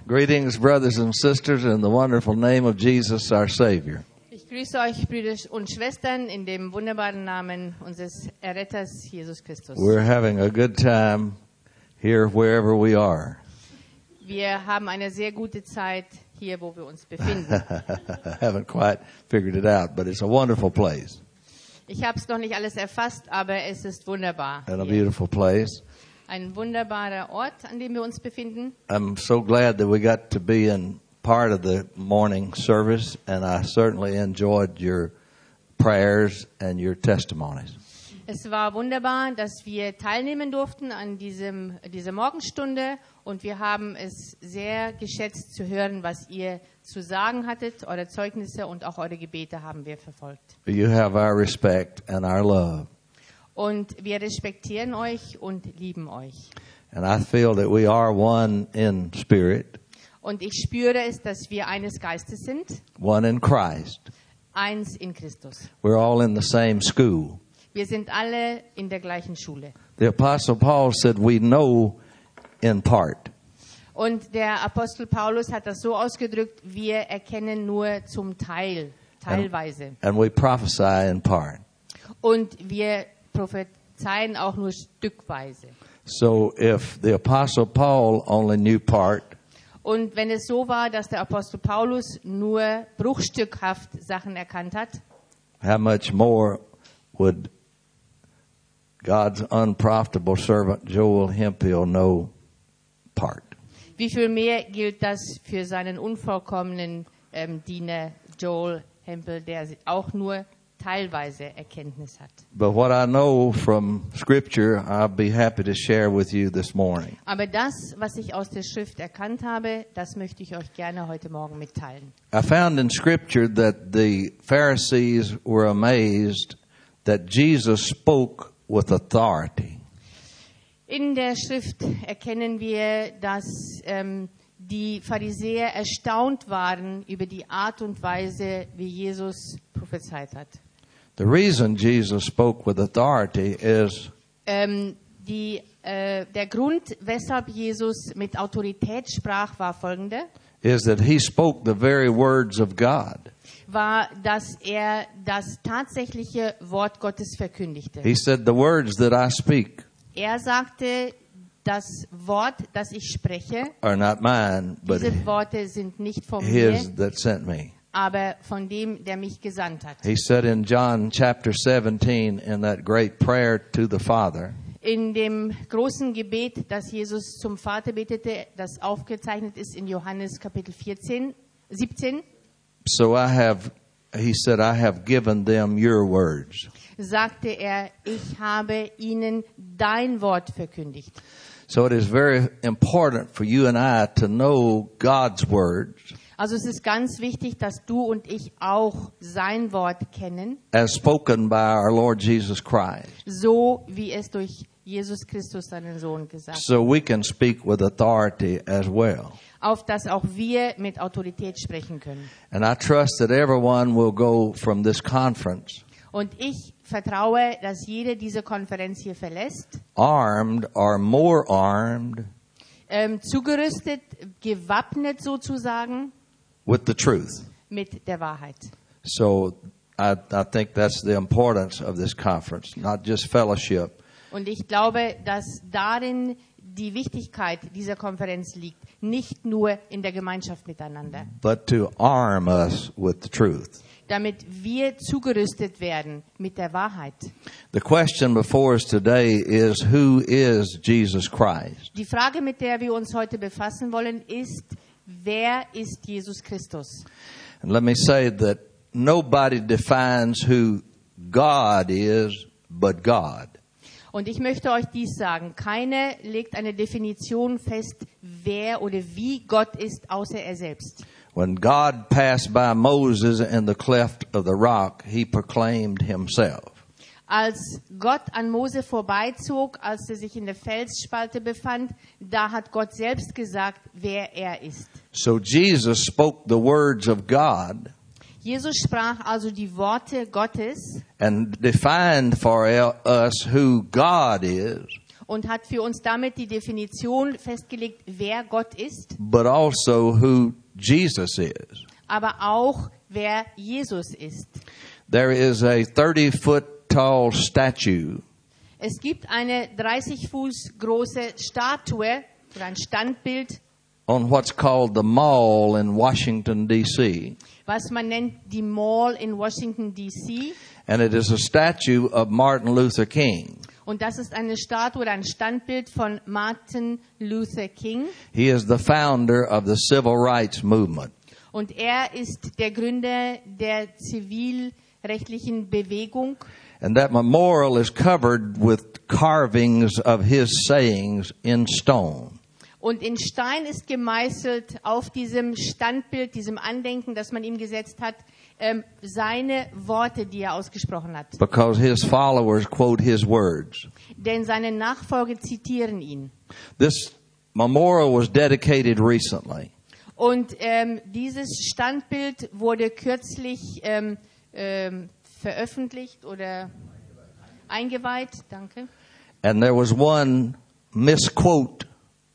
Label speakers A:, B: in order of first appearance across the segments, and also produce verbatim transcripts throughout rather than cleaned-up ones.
A: Greetings, brothers and sisters, in the wonderful name of Jesus, our Savior.
B: Ich grüße euch, Brüder und Schwestern, in dem wunderbaren Namen unseres Erretters, Jesus Christus.
A: We're having a good time here wherever we are.
B: Wir haben eine sehr gute Zeit hier, wo wir uns befinden.
A: I haven't quite figured it out, but it's a wonderful place
B: Ich habe es noch nicht alles erfasst, aber es ist wunderbar.
A: and a
B: hier.
A: beautiful place.
B: Ein wunderbarer Ort, an dem wir uns befinden.
A: I'm so glad that we got to be in part of the morning service, and I certainly enjoyed your prayers and your testimonies.
B: Es war wunderbar, dass wir teilnehmen durften an diesem, dieser Morgenstunde und wir haben es sehr geschätzt zu hören, was ihr zu sagen hattet. Eure Zeugnisse und auch eure Gebete haben wir verfolgt.
A: You have our respect and our love.
B: Und wir respektieren euch und lieben euch.
A: And I feel that we are one in spirit,
B: Und ich spüre es, dass wir eines Geistes sind,
A: one in Christ.
B: eins in Christus.
A: We're all in the same school.
B: Wir sind alle in der gleichen Schule.
A: The Apostle Paul said we know in part.
B: Und der Apostel Paulus hat das so ausgedrückt, wir erkennen nur zum Teil, teilweise.
A: And we prophesy in part.
B: Und wir prophezeien auch nur stückweise.
A: So if the Apostle Paul only knew part,
B: Und wenn es so war, dass der Apostel Paulus nur bruchstückhaft Sachen erkannt hat,
A: how much more would God's unprofitable servant Joel Hemphill know part?
B: wie viel mehr gilt das für seinen unvollkommenen ähm, Diener Joel Hempel, der auch nur teilweise Erkenntnis hat.
A: But what I know from Scripture, I'll be happy to share with you this morning.
B: Aber das, was ich aus der Schrift erkannt habe, das möchte ich euch gerne heute Morgen mitteilen.
A: I found in Scripture that the Pharisees were amazed that Jesus spoke with authority.
B: In der Schrift erkennen wir, dass ähm, die Pharisäer erstaunt waren über die Art und Weise, wie Jesus prophezeit hat.
A: The reason Jesus spoke with authority is
B: Ähm, die, äh, der Grund, weshalb Jesus mit Autorität sprach, war folgender,
A: is that he spoke the very words of God.
B: war, dass er das tatsächliche Wort Gottes verkündigte.
A: He said, the words that I speak
B: Er sagte, das Wort, das ich spreche,
A: are not mine, but
B: diese Worte sind nicht von mir,
A: his that sent me.
B: aber von dem, der mich gesandt hat.
A: He said in John chapter seventeen, in that great prayer to the Father,
B: In dem großen Gebet, das Jesus zum Vater betete, das aufgezeichnet ist in Johannes Kapitel vierzehn, siebzehn,
A: so I have, he said, I have given them your words.
B: sagte er, ich habe ihnen dein Wort verkündigt.
A: So it is very important for you and I to know God's words
B: Also es ist ganz wichtig, dass du und ich auch sein Wort kennen,
A: as spoken by our Lord Jesus Christ,
B: so wie es durch Jesus Christus, seinen Sohn, gesagt hat.
A: so we can speak with authority as well.
B: Auf dass auch wir mit Autorität sprechen können.
A: And I trust that everyone will go from this conference
B: Und ich vertraue, dass jeder diese Konferenz hier verlässt,
A: armed or more armed
B: ähm, zugerüstet, gewappnet sozusagen
A: with the truth.
B: mit der Wahrheit.
A: So I, I think that's the importance of this conference, not just fellowship,
B: Und ich glaube, dass darin die Wichtigkeit dieser Konferenz liegt, nicht nur in der Gemeinschaft miteinander,
A: but to arm us with the truth.
B: damit wir zugerüstet werden mit der Wahrheit.
A: The question before us today is, who is Jesus Christ?
B: Die Frage, mit der wir uns heute befassen wollen, ist, wer ist Jesus Christus?
A: And let me say that nobody defines who God is but God.
B: Und ich möchte euch dies sagen, keiner legt eine Definition fest, wer oder wie Gott ist, außer er selbst.
A: When God passed by Moses in the cleft of the rock, he proclaimed himself.
B: Als Gott an Mose vorbeizog, als er sich in der Felsspalte befand, da hat Gott selbst gesagt, wer er ist.
A: So Jesus spoke the words of God
B: Jesus sprach also die Worte Gottes
A: and defined for us who God is
B: und hat für uns damit die Definition festgelegt, wer Gott ist,
A: but also who Jesus is.
B: aber auch wer Jesus ist.
A: There is a thirty foot tall statue
B: Es gibt eine dreißig Fuß große Statue oder ein Standbild,
A: on what's called the Mall in Washington, D C
B: was man nennt die Mall in Washington, D C
A: And it is a statue of Martin Luther King.
B: Und das ist eine Statue oder ein Standbild von Martin Luther King.
A: He is the founder of the Civil Rights Movement.
B: Und er ist der Gründer der zivilrechtlichen Bewegung.
A: And that memorial is covered with carvings of his sayings in stone.
B: Und in Stein ist gemeißelt auf diesem Standbild, diesem Andenken, das man ihm gesetzt hat, ähm, seine Worte, die er ausgesprochen hat.
A: Because his followers quote his words.
B: Denn seine Nachfolger zitieren ihn.
A: This memorial was dedicated recently.
B: Und ähm, dieses Standbild wurde kürzlich ähm, ähm, veröffentlicht oder eingeweiht. Danke.
A: And there was one misquote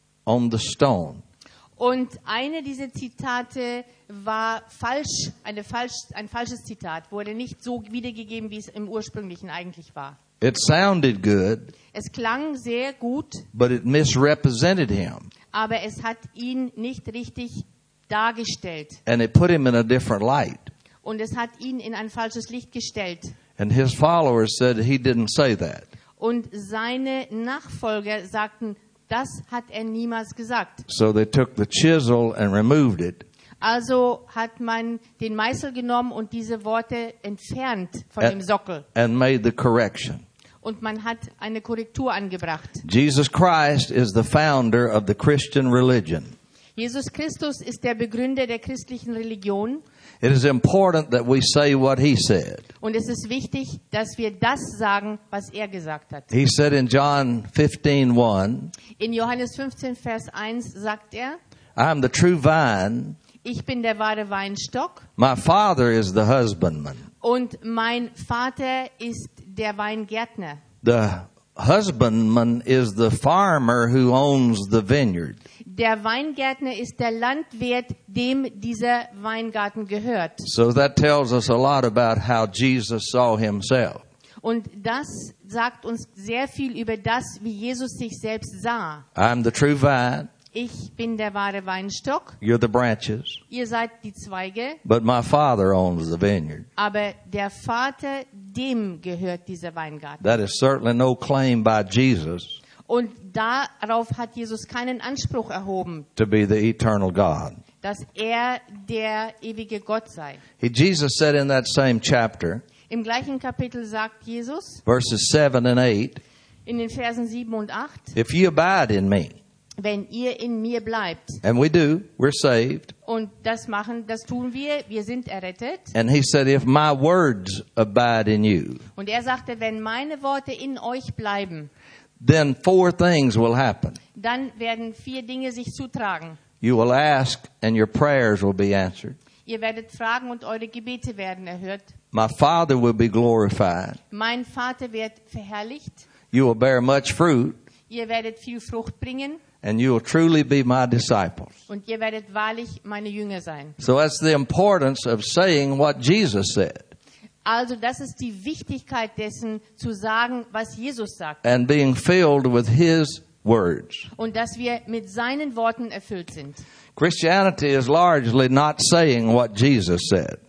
A: on the stone.
B: Und eine dieser Zitate war falsch, eine falsch, ein falsches Zitat, wurde nicht so wiedergegeben, wie es im ursprünglichen eigentlich war.
A: It sounded good,
B: Es klang sehr gut,
A: but it misrepresented him.
B: aber es hat ihn nicht richtig dargestellt.
A: And it put him in a different light.
B: Und es hat ihn in ein falsches Licht gestellt.
A: And his followers said he didn't say that.
B: Und seine Nachfolger sagten, das hat er niemals gesagt.
A: So they took the chisel and removed it.
B: Also hat man den Meißel genommen und diese Worte entfernt von
A: Ä-
B: dem Sockel.
A: And made the correction.
B: Und man hat eine Korrektur angebracht.
A: Jesus Christ is the founder of the Christian religion.
B: Jesus Christus ist der Begründer der christlichen Religion.
A: It is important that we say what he said.
B: Und es ist wichtig, dass wir das sagen, was er gesagt hat.
A: He said in John fifteen one,
B: In Johannes fünfzehn, Vers eins sagt er,
A: I am the true vine,
B: ich bin der wahre Weinstock
A: my Father is the husbandman.
B: und mein Vater ist der Weingärtner.
A: The husbandman is the farmer who owns the vineyard.
B: Der Weingärtner ist der Landwirt, dem dieser Weingarten gehört.
A: So that tells us a lot about how Jesus saw himself.
B: Und das sagt uns sehr viel über das, wie Jesus sich selbst sah.
A: I'm the true vine,
B: Ich bin der wahre Weinstock,
A: you're the branches,
B: ihr seid die Zweige,
A: but my Father owns the vineyard.
B: aber der Vater, dem gehört dieser Weingarten.
A: That is certainly no claim by Jesus
B: Und darauf hat Jesus keinen Anspruch erhoben,
A: to be the eternal God.
B: dass er der ewige Gott sei.
A: He, Jesus said in that same chapter,
B: Im gleichen Kapitel sagt Jesus
A: verses seven and eight,
B: in den Versen sieben und acht,
A: if you abide in me,
B: wenn ihr in mir bleibt,
A: and we do, we're saved.
B: und das machen, das tun wir, wir sind errettet.
A: And he said, if my words abide in you,
B: Und er sagte, wenn meine Worte in euch bleiben,
A: then four things will happen.
B: dann werden vier Dinge sich zutragen.
A: You will ask and your prayers will be answered.
B: Ihr werdet fragen und eure Gebete werden erhört.
A: My Father will be glorified.
B: Mein Vater wird verherrlicht.
A: You will bear much fruit,
B: Ihr werdet viel Frucht bringen
A: and you will truly be my disciples.
B: und ihr werdet wahrlich meine Jünger sein.
A: So that's the importance of saying what Jesus said
B: Also das ist die Wichtigkeit dessen, zu sagen, was Jesus sagt.
A: and being filled with his words.
B: Und dass wir mit seinen Worten erfüllt sind.
A: Christianity is largely not saying what Jesus said.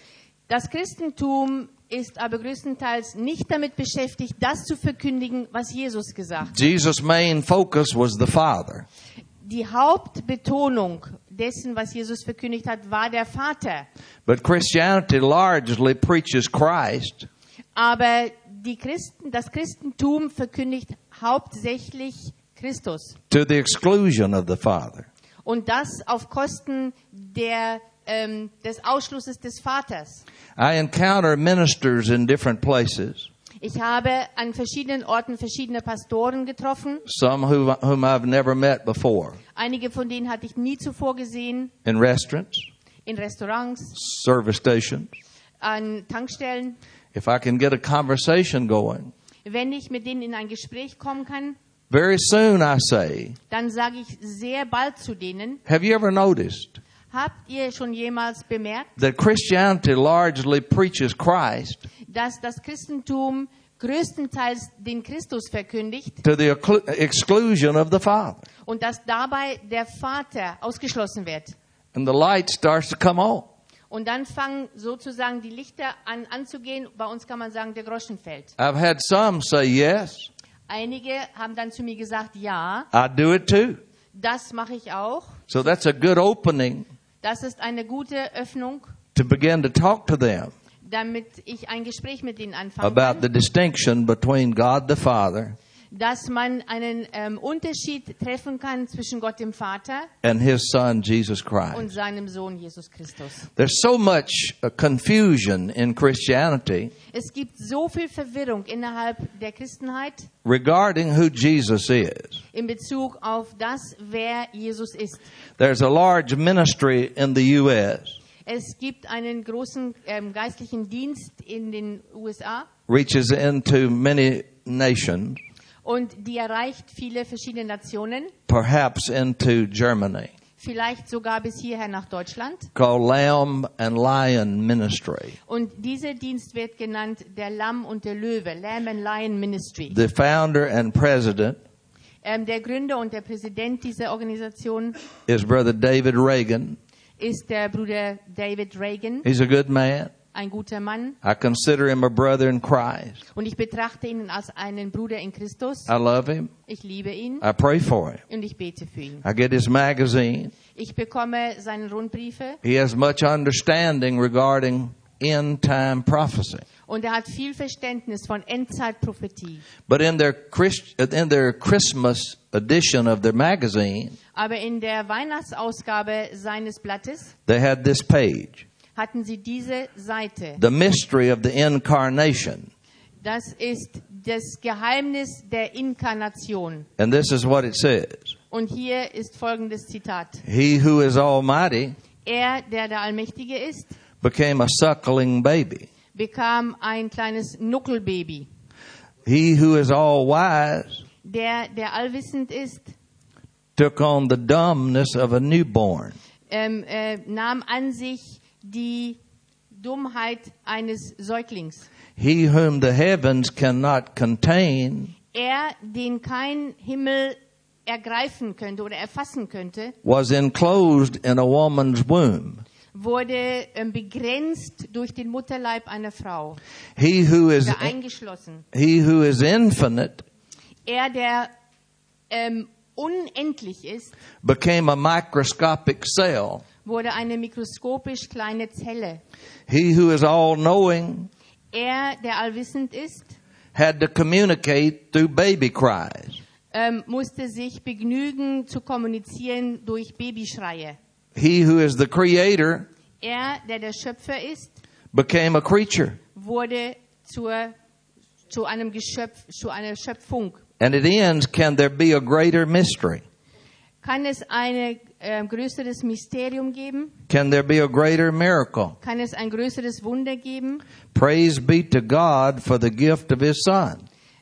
B: Das Christentum ist aber größtenteils nicht damit beschäftigt, das zu verkündigen, was Jesus gesagt hat.
A: Jesus' main focus was the Father.
B: Die Hauptbetonung dessen, was Jesus verkündigt hat, war der Vater.
A: But Christianity largely preaches Christ
B: Aber die Christen, das Christentum verkündigt hauptsächlich Christus.
A: to the exclusion of the Father.
B: Und das auf Kosten der, ähm, des Ausschlusses des Vaters.
A: I encounter ministers in different places,
B: Ich habe an verschiedenen Orten verschiedene Pastoren getroffen.
A: some who, whom I've never met before,
B: Einige von denen hatte ich nie zuvor gesehen.
A: in restaurants,
B: In Restaurants,
A: service stations.
B: an Tankstellen.
A: If I can get a conversation going,
B: Wenn ich mit denen in ein Gespräch kommen kann,
A: Very soon I say,
B: dann sage ich sehr bald zu denen,
A: have you ever noticed
B: habt ihr schon jemals bemerkt,
A: that Christianity largely preaches Christ
B: dass das Christentum größtenteils den Christus verkündigt
A: to the exclu- exclusion of the Father?
B: und dass dabei der Vater ausgeschlossen wird.
A: And the light starts to come on.
B: Und dann fangen sozusagen die Lichter an anzugehen. Bei uns kann man sagen, der Groschen fällt.
A: I've had some say yes,
B: Einige haben dann zu mir gesagt, ja,
A: I do it too.
B: das mache ich auch.
A: So that's a good opening
B: Das ist eine gute Öffnung,
A: to begin to talk to them
B: damit ich ein Gespräch mit ihnen anfangen
A: about the
B: kann,
A: distinction between God the Father
B: dass man einen ähm, Unterschied treffen kann zwischen Gott dem Vater
A: and His Son Jesus
B: und
A: Christ.
B: seinem Sohn Jesus Christus.
A: There's so much uh, confusion in Christianity
B: Es gibt so viel Verwirrung innerhalb der Christenheit
A: regarding who Jesus is.
B: in Bezug auf das, wer Jesus ist.
A: There's a large ministry in the U S
B: Es gibt einen großen ähm, geistlichen Dienst in den U S A
A: reaches into many nations,
B: und die erreicht viele verschiedene Nationen,
A: perhaps into Germany,
B: vielleicht sogar bis hierher nach Deutschland.
A: called Lamb and Lion Ministry.
B: Und dieser Dienst wird genannt der Lamm und der Löwe, Lamb and Lion Ministry.
A: The founder and president
B: Ähm, der Gründer und der Präsident dieser Organisation
A: is Brother David Reagan.
B: ist der Bruder David Reagan,
A: He's a good man.
B: ein guter Mann.
A: I consider him a brother in Christ.
B: Und ich betrachte ihn als einen Bruder in Christus.
A: I love him.
B: Ich liebe ihn
A: I pray for him.
B: und ich bete für ihn.
A: I get his magazine.
B: Ich bekomme seine Rundbriefe
A: He has much understanding regarding end-time prophecy.
B: und er hat viel Verständnis von Endzeitprophetie.
A: But in their Christ, in their Christmas edition of their magazine,
B: Aber in der Weihnachtsausgabe seines Blattes
A: they had this page,
B: hatten sie diese Seite.
A: The Mystery of the Incarnation.
B: Das ist das Geheimnis der Inkarnation.
A: And this is what it says.
B: Und hier ist folgendes Zitat.
A: He who is almighty
B: Er, der der Allmächtige ist,
A: became a suckling baby.
B: bekam ein kleines Nuckelbaby.
A: He who is all wise
B: Der, der allwissend ist,
A: took on the dumbness of a newborn.
B: ähm, äh, nahm an sich die Dummheit eines Säuglings.
A: He whom the heavens cannot contain
B: Er, den kein Himmel ergreifen könnte oder erfassen könnte,
A: was enclosed in a woman's womb.
B: wurde ähm, begrenzt durch den Mutterleib einer Frau.
A: He who is
B: Oder eingeschlossen.
A: he who is infinite
B: Er, der ähm, unendlich ist,
A: became a microscopic cell.
B: wurde eine mikroskopisch kleine Zelle.
A: He who is all knowing
B: Er, der allwissend ist,
A: had to communicate through baby cries.
B: ähm, musste sich begnügen zu kommunizieren durch Babyschreie.
A: He who is the creator
B: Er, der der Schöpfer ist,
A: became a creature.
B: wurde zur, zu einem Geschöpf, zu einer Schöpfung.
A: And it ends, can there be a greater mystery?
B: Kann es ein äh, größeres Mysterium geben?
A: Can there be a greater miracle?
B: Kann es ein größeres Wunder geben?
A: Praise be to God for the gift of His Son.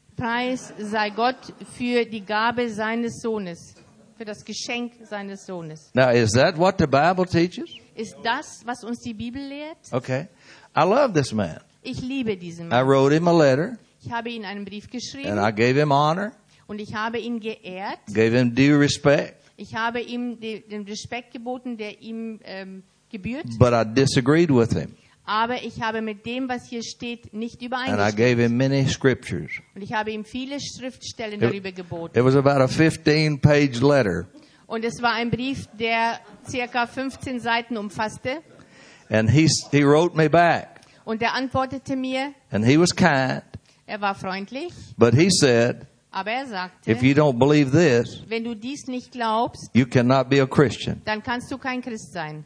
B: Preis sei Gott für die Gabe seines Sohnes, für das Geschenk seines Sohnes.
A: Now, is that what the Bible teaches?
B: Ist das, was uns die Bibel lehrt?
A: Okay. I love this man.
B: Ich liebe diesen
A: I
B: Mann.
A: wrote him a letter,
B: Ich habe ihm einen Brief
A: and
B: geschrieben
A: I gave him honor,
B: und ich habe ihn geehrt.
A: gave him due respect,
B: Ich habe ihm die, den Respekt geboten, der ihm ähm, gebührt.
A: but I disagreed with him.
B: Aber ich habe mit dem, was hier steht, nicht
A: And I
B: übereingestimmt.
A: gave him many scriptures.
B: Und ich habe ihm viele Schriftstellen
A: It-
B: darüber geboten.
A: It was about a fifteen page letter.
B: Und es war ein Brief, der circa fünfzehn Seiten umfasste.
A: And he, he wrote me back.
B: Und er antwortete mir,
A: And he was kind.
B: er war freundlich,
A: But he said,
B: aber er sagte,
A: if you don't believe this,
B: wenn du dies nicht glaubst,
A: you cannot be a Christian.
B: dann kannst du kein Christ sein.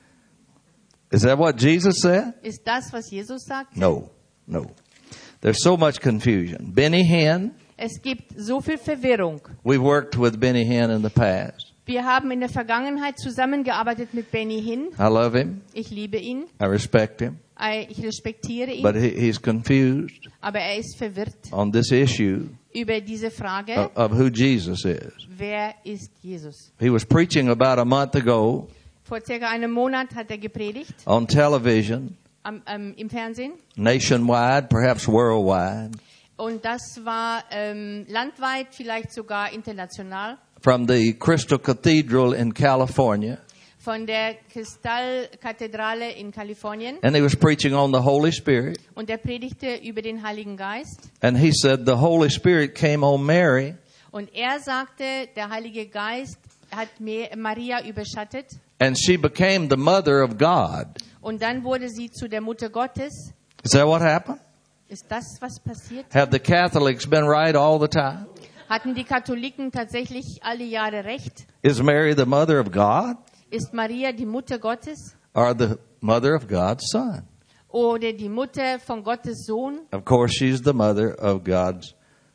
A: Is that what Jesus said?
B: Ist das, was Jesus sagt?
A: No, no. There's so much confusion. Benny Hinn,
B: Es gibt so viel Verwirrung.
A: we've worked with Benny Hinn in the past.
B: Wir haben in der Vergangenheit zusammengearbeitet mit Benny Hinn.
A: I love him.
B: Ich liebe ihn,
A: I respect him.
B: ich respektiere ihn,
A: But he, he's confused
B: aber er ist verwirrt
A: on this issue
B: über diese Frage,
A: of, of who Jesus is.
B: wer ist Jesus?
A: He was preaching about a month ago
B: Vor circa einem Monat hat er gepredigt
A: on television,
B: am, ähm, im Fernsehen.
A: nationwide, perhaps worldwide,
B: Und das war ähm, landweit, vielleicht sogar international,
A: from the Crystal Cathedral in California.
B: von der Kristallkathedrale in Kalifornien.
A: And he was preaching on the Holy Spirit.
B: Und er predigte über den Heiligen Geist.
A: And he said the Holy Spirit came on Mary.
B: Und er sagte, der Heilige Geist hat Maria überschattet.
A: And she became the mother of God.
B: Und dann wurde sie zu der Mutter Gottes.
A: Is that what happened?
B: Ist das, was passiert?
A: Have the Catholics been right all the time?
B: Hatten die Katholiken tatsächlich alle Jahre recht?
A: Is Mary the mother of God?
B: Ist Maria die Mutter Gottes?
A: Or the mother of God's Son?
B: Oder die Mutter von Gottes Sohn?
A: Of course, she's the mother of God's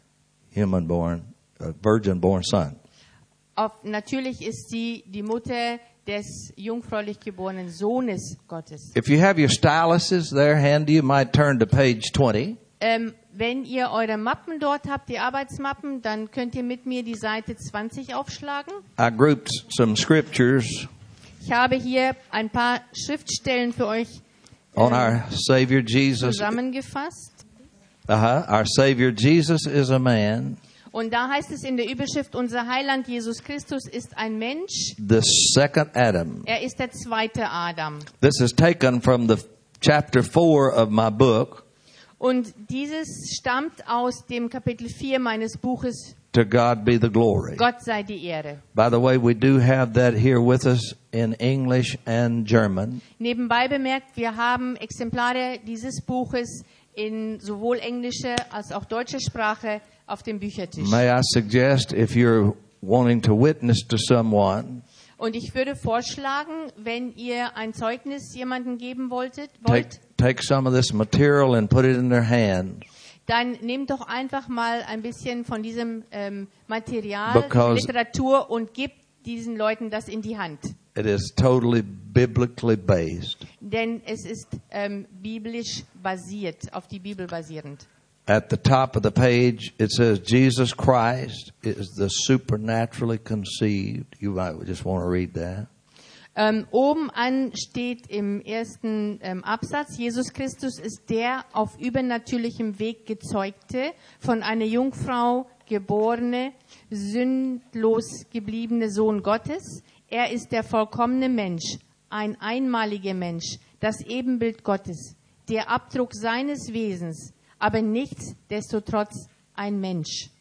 A: human-born, uh, virgin-born Son.
B: Auf, natürlich ist sie die Mutter des jungfräulich geborenen Sohnes Gottes.
A: If you have your styluses there handy, you might turn to page twenty.
B: Ähm, wenn ihr eure Mappen dort habt, die Arbeitsmappen, dann könnt ihr mit mir die Seite zwanzig aufschlagen.
A: I grouped some scriptures
B: Ich habe hier ein paar Schriftstellen für euch
A: on
B: ähm,
A: our Savior Jesus.
B: zusammengefasst.
A: Uh-huh. Our Savior Jesus is a man.
B: Und da heißt es in der Überschrift, unser Heiland Jesus Christus ist ein Mensch.
A: The second Adam.
B: Er ist der zweite Adam.
A: This is taken from the chapter four of my book.
B: Und dieses stammt aus dem Kapitel vier meines Buches
A: To God be the glory.
B: Gott sei die Ehre.
A: By the way, we do have that here with us in English and German.
B: Nebenbei bemerkt, wir haben Exemplare dieses Buches in sowohl englischer als auch deutscher Sprache auf dem Büchertisch.
A: May I suggest, if you're wanting to witness to someone,
B: Und ich würde vorschlagen, wenn ihr ein Zeugnis jemandem geben wolltet,
A: take,
B: wollt,
A: take some of this material and put it in their hands.
B: dann nehmt doch einfach mal ein bisschen von diesem ähm, Material,
A: Because-
B: Literatur und gebt diesen Leuten das in die Hand.
A: It is totally biblically based.
B: Denn es ist ähm, biblisch basiert, auf die Bibel basierend.
A: At the top of the page, it says, Jesus Christ is the supernaturally conceived. You might just want to read that.
B: Ähm, oben an steht im ersten ähm, Absatz, Jesus Christus ist der auf übernatürlichem Weg gezeugte, von einer Jungfrau geborene, sündlos gebliebene Sohn Gottes. Er ist der vollkommene Mensch, ein einmaliger Mensch, das Ebenbild Gottes, der Abdruck seines Wesens, aber nichtsdestotrotz ein Mensch.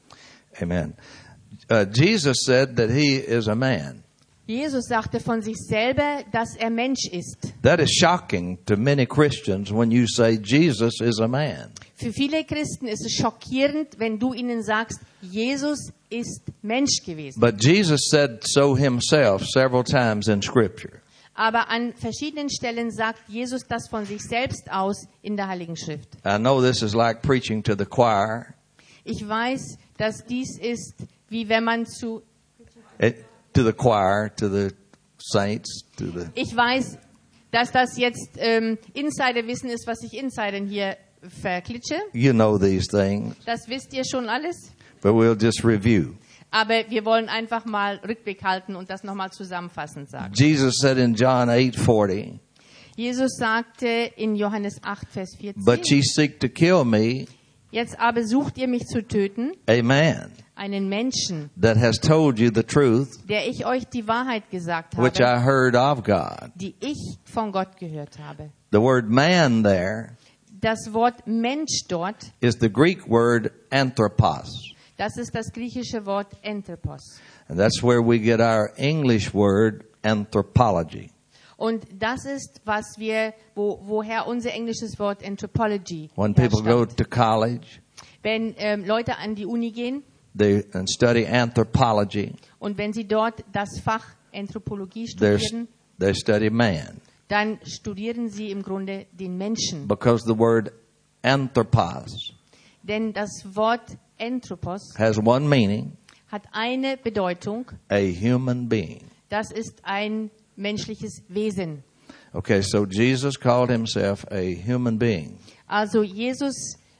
A: Amen. Uh, Jesus said that he is a man.
B: Jesus sagte von sich selber, dass er Mensch ist.
A: That is shocking to many Christians when you say Jesus is a man.
B: Für viele Christen ist es schockierend, wenn du ihnen sagst, Jesus ist Mensch gewesen.
A: But Jesus said so himself several times in Scripture.
B: Aber an verschiedenen Stellen sagt Jesus das von sich selbst aus in der Heiligen Schrift.
A: I know this is like preaching to the choir.
B: Ich weiß, dass dies ist, wie wenn man zu...
A: It, to the choir, to the saints, to the...
B: Ich weiß, dass das jetzt ähm, Insiderwissen ist, was ich Insidern hier verklitsche.
A: You know these things,
B: Das wisst ihr schon alles.
A: but we'll just review.
B: Aber wir wollen einfach mal Rückblick halten und das nochmal zusammenfassend sagen.
A: Jesus said in John eight forty,
B: Jesus sagte in Johannes acht, Vers
A: but ye
B: vierzehn,
A: seek to kill me,
B: jetzt aber sucht ihr mich zu töten,
A: a man
B: einen Menschen,
A: that has told you the truth,
B: der ich euch die Wahrheit gesagt
A: which
B: habe,
A: I heard of God.
B: die ich von Gott gehört habe.
A: The word man there
B: Das Wort Mensch dort,
A: is the Greek word anthropos.
B: das ist das griechische Wort Anthropos.
A: And that's where we get our English word anthropology.
B: Und das ist, was wir, wo, woher unser englisches Wort Anthropology
A: When people go
B: herstammt.
A: to college,
B: Wenn ähm, Leute an die Uni gehen
A: they and study anthropology,
B: und wenn sie dort das Fach Anthropologie
A: they
B: studieren,
A: they study man.
B: dann studieren sie im Grunde den Menschen.
A: Because the word anthropos
B: Denn das Wort Anthropos
A: has one meaning,
B: hat eine Bedeutung,
A: a human being.
B: das ist ein menschliches Wesen.
A: Okay, so Jesus called himself a human being.
B: Also Jesus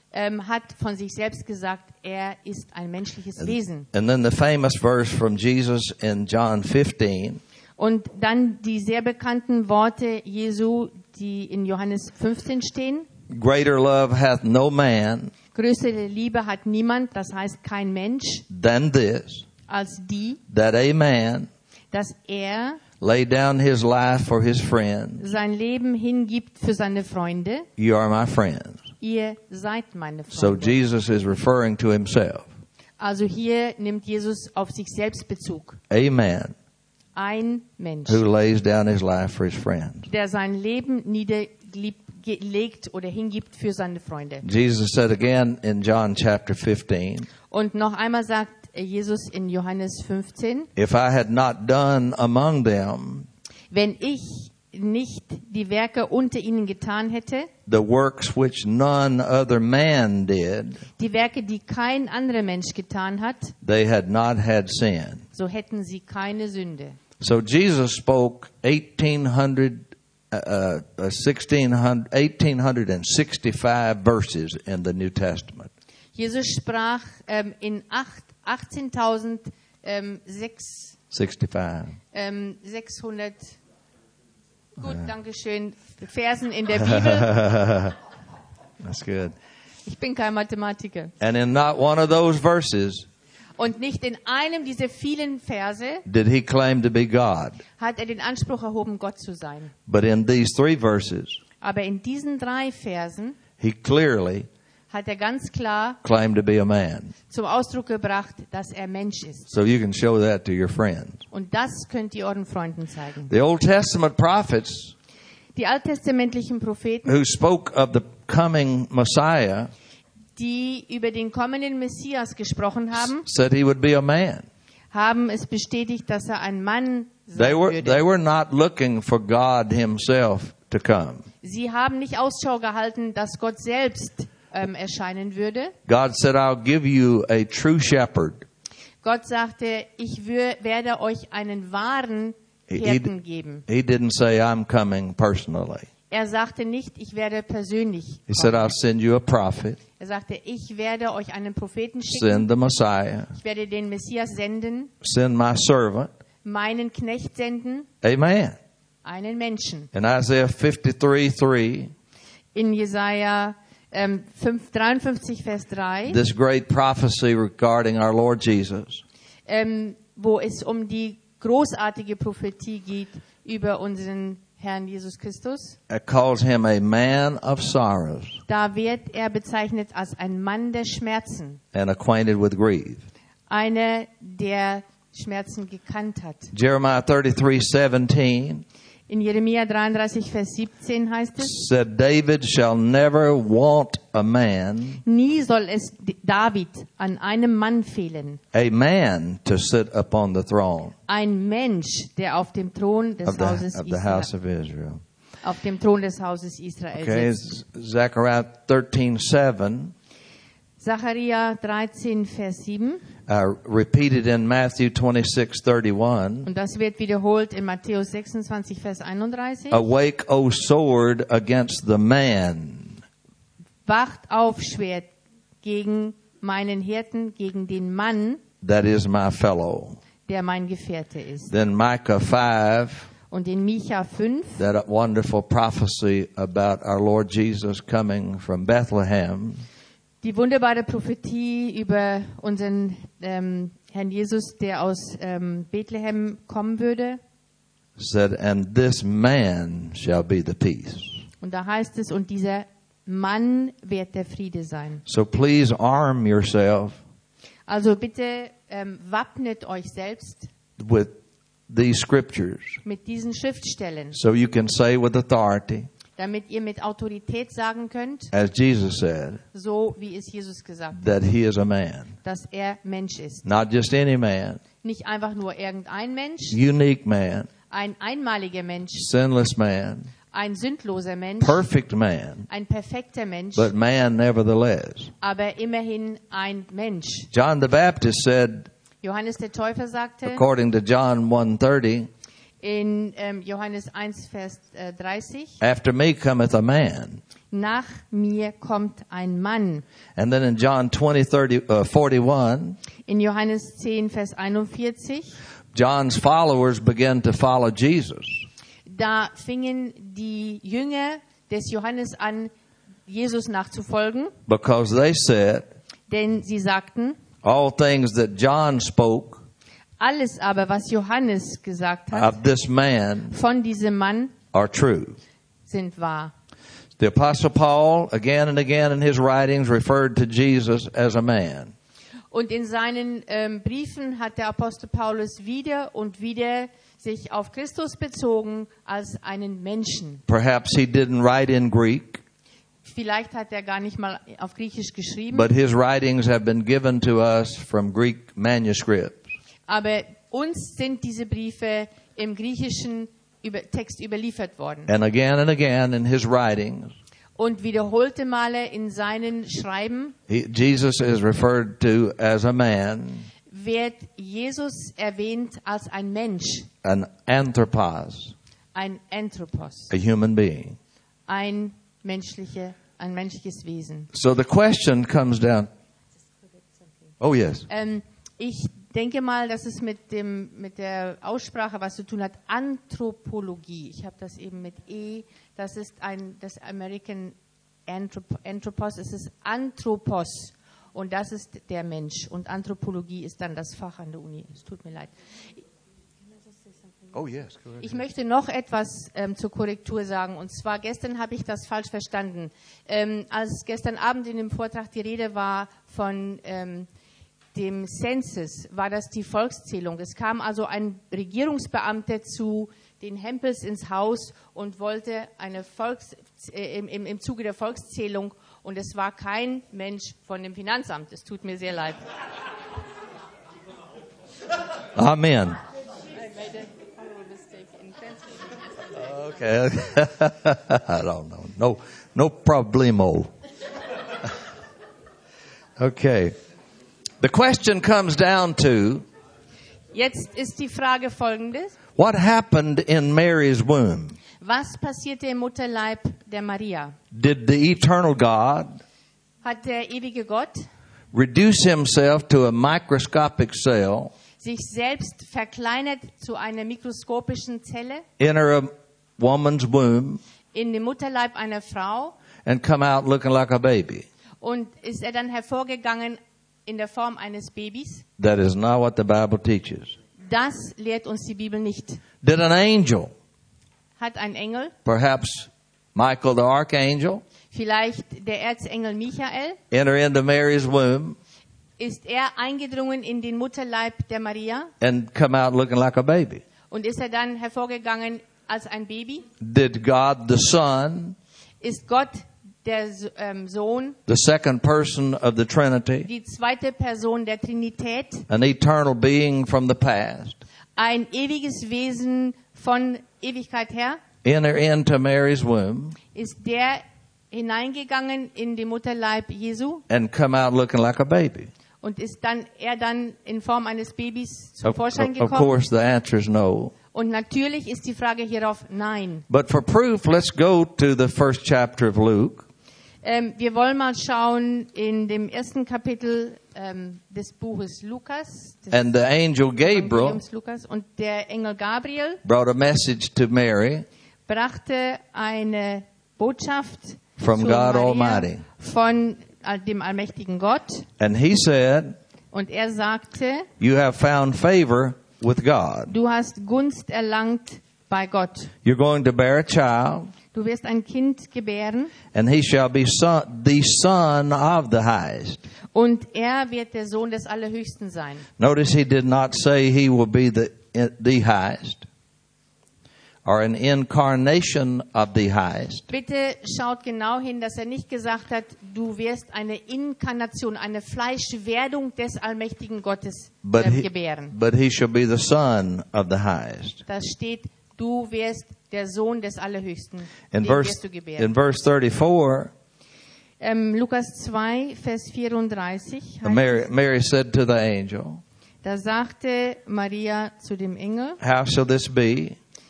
B: ähm, hat von sich selbst gesagt, er ist ein menschliches Wesen.
A: And then the famous verse from Jesus in John fifteen.
B: Und dann die sehr bekannten Worte Jesu, die in Johannes fünfzehn stehen.
A: Greater love hath no man
B: Größere Liebe hat niemand, das heißt kein Mensch,
A: than this,
B: als die,
A: that a man
B: dass er
A: lay down his life for his friends.
B: sein Leben hingibt für seine Freunde.
A: You are my friends.
B: Ihr seid meine
A: So
B: Freunde.
A: Jesus is referring to himself.
B: Also hier nimmt Jesus auf sich selbst Bezug.
A: A man
B: Ein Mensch,
A: who lays down his life for his friends.
B: der sein Leben niederlegt oder hingibt für seine Freunde.
A: Jesus said again in John chapter fifteen,
B: Und noch einmal sagt Jesus in Johannes fünfzehn,
A: if I had not done among them
B: wenn ich nicht die Werke unter ihnen getan hätte,
A: the works which none other man did,
B: die Werke, die kein anderer Mensch getan hat,
A: they had not had sin.
B: so hätten sie keine Sünde.
A: So Jesus spoke eighteen hundred, uh, uh, sixteen hundred, eighteen sixty-five verses in the New Testament.
B: Jesus sprach ähm, in achtzehntausendsechshundert ähm, sechs,
A: sixty-five.
B: ähm, sechshundert gut, danke schön, Versen in der Bibel.
A: That's good.
B: Ich bin kein Mathematiker.
A: And in not one of those verses
B: Und nicht in einem dieser vielen Verse
A: did he claim to be God.
B: hat er den Anspruch erhoben, Gott zu sein.
A: But in these three verses,
B: Aber in diesen drei Versen
A: he clearly
B: hat er ganz klar
A: claimed to be a man.
B: zum Ausdruck gebracht, dass er Mensch ist.
A: So you can show that to your friends.
B: Und das könnt ihr euren Freunden zeigen.
A: The Old Testament prophets
B: Die alttestamentlichen Propheten,
A: who spoke of the coming Messiah
B: die über den kommenden Messias gesprochen haben,
A: said he would be a man.
B: haben es bestätigt, dass er ein Mann
A: They
B: sein
A: were,
B: würde.
A: they were not looking for God himself to come.
B: Sie haben nicht Ausschau gehalten, dass Gott selbst ähm, erscheinen würde.
A: God said, I'll give you a true shepherd.
B: Gott sagte, ich wür, werde euch einen wahren
A: He,
B: Hirten geben.
A: he didn't say, I'm coming personally.
B: Er sagte nicht, ich werde persönlich
A: He said,
B: kommen.
A: I'll send you a prophet,
B: Er sagte, ich werde euch einen Propheten schicken.
A: send the Messiah,
B: Ich werde den Messias senden,
A: send my servant,
B: meinen Knecht senden,
A: a man.
B: einen Menschen.
A: In Isaiah fifty-three three,
B: In Jesaja ähm, fünf, dreiundfünfzig, Vers drei,
A: this great prophecy regarding our Lord Jesus,
B: ähm, wo es um die großartige Prophetie geht über unseren Herrn Jesus Christus.
A: it calls him a man of sorrows
B: Da wird er bezeichnet als ein Mann der Schmerzen,
A: and acquainted with grief.
B: einer, der Schmerzen gekannt hat.
A: Jeremiah thirty-three seventeen
B: In Jeremia dreiunddreißig, Vers siebzehn heißt es,
A: said, David shall never want a man,
B: nie soll es David an einem Mann fehlen,
A: a man to sit upon the throne
B: ein Mensch, der auf dem Thron des
A: of the,
B: Hauses
A: of the house
B: Israel,
A: of Israel.
B: auf dem Thron des Hauses Israel
A: Okay,
B: sitzt.
A: Zechariah thirteen seven,
B: Zachariah dreizehn, Vers sieben.
A: uh, repeated in Matthew twenty-six thirty-one.
B: Und das wird wiederholt in Matthäus sechsundzwanzig, Vers einunddreißig.
A: Awake, O sword, against the man.
B: Wacht auf, Schwert, gegen meinen Hirten, gegen den Mann,
A: That is my fellow.
B: der mein Gefährte ist.
A: Then Micah five,
B: Und in Micha fünf,
A: that wonderful prophecy about our Lord Jesus coming from Bethlehem,
B: die wunderbare Prophetie über unseren ähm, Herrn Jesus, der aus ähm, Bethlehem kommen würde.
A: said, and this man shall be the peace.
B: Und da heißt es, und dieser Mann wird der Friede sein.
A: So please arm yourself
B: Also bitte ähm, wappnet euch selbst
A: with these scriptures
B: mit diesen Schriftstellen,
A: so you can say with authority,
B: damit ihr mit Autorität sagen könnt,
A: as Jesus said,
B: so wie es Jesus gesagt hat,
A: that he is a man.
B: dass er Mensch ist.
A: Not just any man,
B: Nicht einfach nur irgendein Mensch,
A: unique man,
B: ein einmaliger Mensch,
A: sinless man,
B: ein sündloser Mensch,
A: perfect man,
B: ein perfekter Mensch,
A: but man nevertheless.
B: aber immerhin ein Mensch.
A: John the Baptist said,
B: Johannes der Täufer sagte,
A: according to John one thirty,
B: In ähm, Johannes eins, Vers äh, dreißig.
A: After me cometh a man.
B: Nach mir kommt ein Mann.
A: And then in John twenty, thirty, uh, forty-one,
B: In Johannes zehn, Vers einundvierzig.
A: John's followers began to follow Jesus.
B: Da fingen die Jünger des Johannes an, Jesus nachzufolgen,
A: Because they said,
B: denn sie sagten,
A: all things that John spoke
B: alles aber, was Johannes gesagt hat,
A: of this man
B: von diesem Mann
A: are true.
B: sind wahr.
A: The Apostle Paul, again and again in his writings, referred to Jesus as a man.
B: Und in seinen ähm, Briefen hat der Apostel Paulus wieder und wieder sich auf Christus bezogen als einen Menschen.
A: Perhaps he didn't write in Greek,
B: Vielleicht hat er gar nicht mal auf Griechisch geschrieben,
A: but his writings have been given to us from Greek manuscripts.
B: aber uns sind diese Briefe im griechischen über Text überliefert worden.
A: And again and again in his writings,
B: Und wiederholte Male in seinen Schreiben
A: he, Jesus is referred to as a man,
B: wird Jesus erwähnt als ein Mensch,
A: an anthropos,
B: ein Anthropos,
A: a human being.
B: ein menschliche, ein menschliches Wesen.
A: So the question comes down. Oh yes.
B: Ähm, ich denke mal, dass es mit dem mit der Aussprache was zu tun hat. Anthropologie. Ich habe das eben mit E. Das ist ein das American Anthrop- Anthropos. Es ist Anthropos und das ist der Mensch. Und Anthropologie ist dann das Fach an der Uni. Es tut mir leid.
A: Oh yes. Go ahead.
B: Ich möchte noch etwas ähm, zur Korrektur sagen. Und zwar gestern habe ich das falsch verstanden. Ähm, als gestern Abend in dem Vortrag die Rede war von ähm, dem Census, war das die Volkszählung. Es kam also ein Regierungsbeamter zu den Hempels ins Haus und wollte eine Volks, äh, im, im, im Zuge der Volkszählung. Und es war kein Mensch von dem Finanzamt. Es tut mir sehr leid.
A: Amen. Okay. I don't know. No, no problemo. Okay. The question comes down to,
B: Jetzt ist die Frage folgendes.
A: what happened in Mary's womb?
B: Was passierte im Mutterleib der Maria?
A: Did the eternal God
B: Hat der ewige Gott
A: reduce himself to a microscopic cell,
B: sich selbst verkleinert zu einer mikroskopischen Zelle
A: enter a woman's womb,
B: in dem Mutterleib einer Frau
A: and come out looking like a baby?
B: und ist er dann hervorgegangen in der Form eines Babys?
A: That is not what the Bible teaches.
B: Das lehrt uns die Bibel nicht.
A: Did an angel,
B: Hat ein Engel,
A: perhaps Michael the archangel,
B: vielleicht der Erzengel Michael,
A: enter into Mary's womb
B: ist er eingedrungen in den Mutterleib der Maria
A: and come out looking like a baby?
B: und ist er dann hervorgegangen als ein Baby?
A: Did God the Son,
B: Ist Gott der ähm, Sohn,
A: the second person of the Trinity,
B: die zweite Person der Trinität,
A: an eternal being from the past,
B: ein ewiges Wesen von Ewigkeit her,
A: enter into Mary's womb
B: ist der hineingegangen in den Mutterleib Jesu
A: and come out looking like a baby?
B: und ist dann er dann in Form eines Babys zum
A: Of,
B: Vorschein
A: of, of
B: gekommen?
A: course, the answer is no.
B: Und natürlich ist die Frage hierauf nein.
A: But for proof, let's go to the first chapter of Luke.
B: Ähm, wir wollen mal schauen in dem ersten Kapitel ähm, des Buches Lukas, des
A: And the angel Gabriel
B: Evangeliums Lukas. Und der Engel Gabriel
A: brought a message to Mary
B: brachte eine Botschaft
A: from
B: zu
A: God
B: Maria
A: Almighty.
B: von äh, dem allmächtigen Gott.
A: And he said,
B: Und er sagte,
A: you have found favor with God.
B: du hast Gunst erlangt bei Gott.
A: You're going to bear a child,
B: Du wirst ein Kind gebären
A: and he shall be son, the son of the highest.
B: und er wird der Sohn des Allerhöchsten sein.
A: Notice he did not say he will be the, the highest or an incarnation of the highest.
B: Bitte schaut genau hin, dass er nicht gesagt hat, du wirst eine Inkarnation, eine Fleischwerdung des allmächtigen Gottes
A: But
B: äh,
A: he,
B: gebären.
A: but he shall be the son of the highest.
B: Da steht, du wirst der Sohn des Allerhöchsten.
A: In
B: Den
A: verse,
B: wirst du gebären.
A: in verse thirty-four,
B: Ähm, Lukas zwei, Vers vierunddreißig. heißt
A: Mary,
B: es,
A: Mary said to the angel,
B: da sagte Maria zu dem Engel,
A: how shall this be,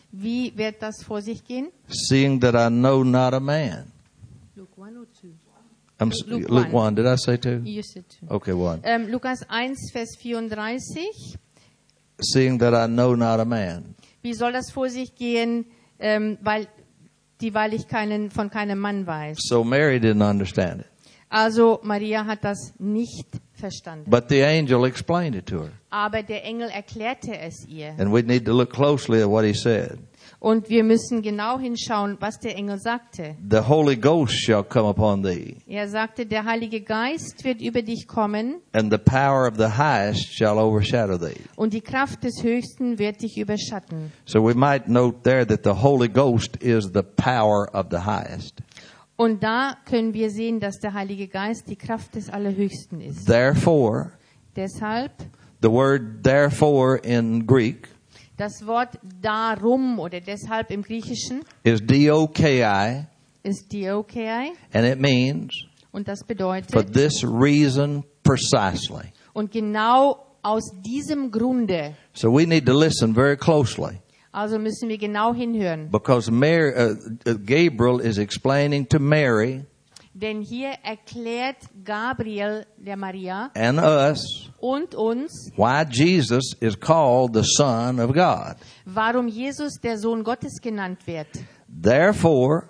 B: Wie wird das vor sich gehen?
A: Seeing that I know not a man.
B: Luke one or two?
A: I'm, s-
B: Luke
A: Luke
B: one.
A: one. Did I say two?
B: You said two.
A: Okay, one.
B: Ähm, Lukas eins, Vers vierunddreißig.
A: Seeing that I know not a man.
B: Wie soll das vor sich gehen, ähm, weil, die, weil ich keinen, von keinem Mann weiß?
A: So Mary didn't understand it.
B: Also Maria hat das nicht verstanden.
A: But the angel explained it to her.
B: Aber der Engel erklärte es ihr.
A: And we need to look closely at what he said.
B: Und wir müssen genau hinschauen, was der Engel sagte.
A: The Holy Ghost shall come upon thee,
B: Er sagte, der Heilige Geist wird über dich kommen
A: and the power of the highest shall overshadow thee.
B: und die Kraft des Höchsten wird dich überschatten.
A: So we might note there that the Holy Ghost is the power of the highest.
B: Und da können wir sehen, dass der Heilige Geist die Kraft des Allerhöchsten ist.
A: Therefore,
B: Deshalb,
A: the word therefore in Greek
B: das Wort darum oder deshalb im Griechischen
A: is D O K I,
B: ist diokei
A: and it means
B: und das
A: for
B: bedeutet,
A: this reason precisely.
B: und genau aus diesem Grunde,
A: So we need to listen very closely,
B: also müssen wir genau hinhören.
A: because Mary, uh, uh, Gabriel is explaining to Mary
B: Denn hier erklärt Gabriel der Maria
A: and us
B: und uns,
A: why Jesus is called the Son of God.
B: warum Jesus der Sohn Gottes genannt wird.
A: Therefore,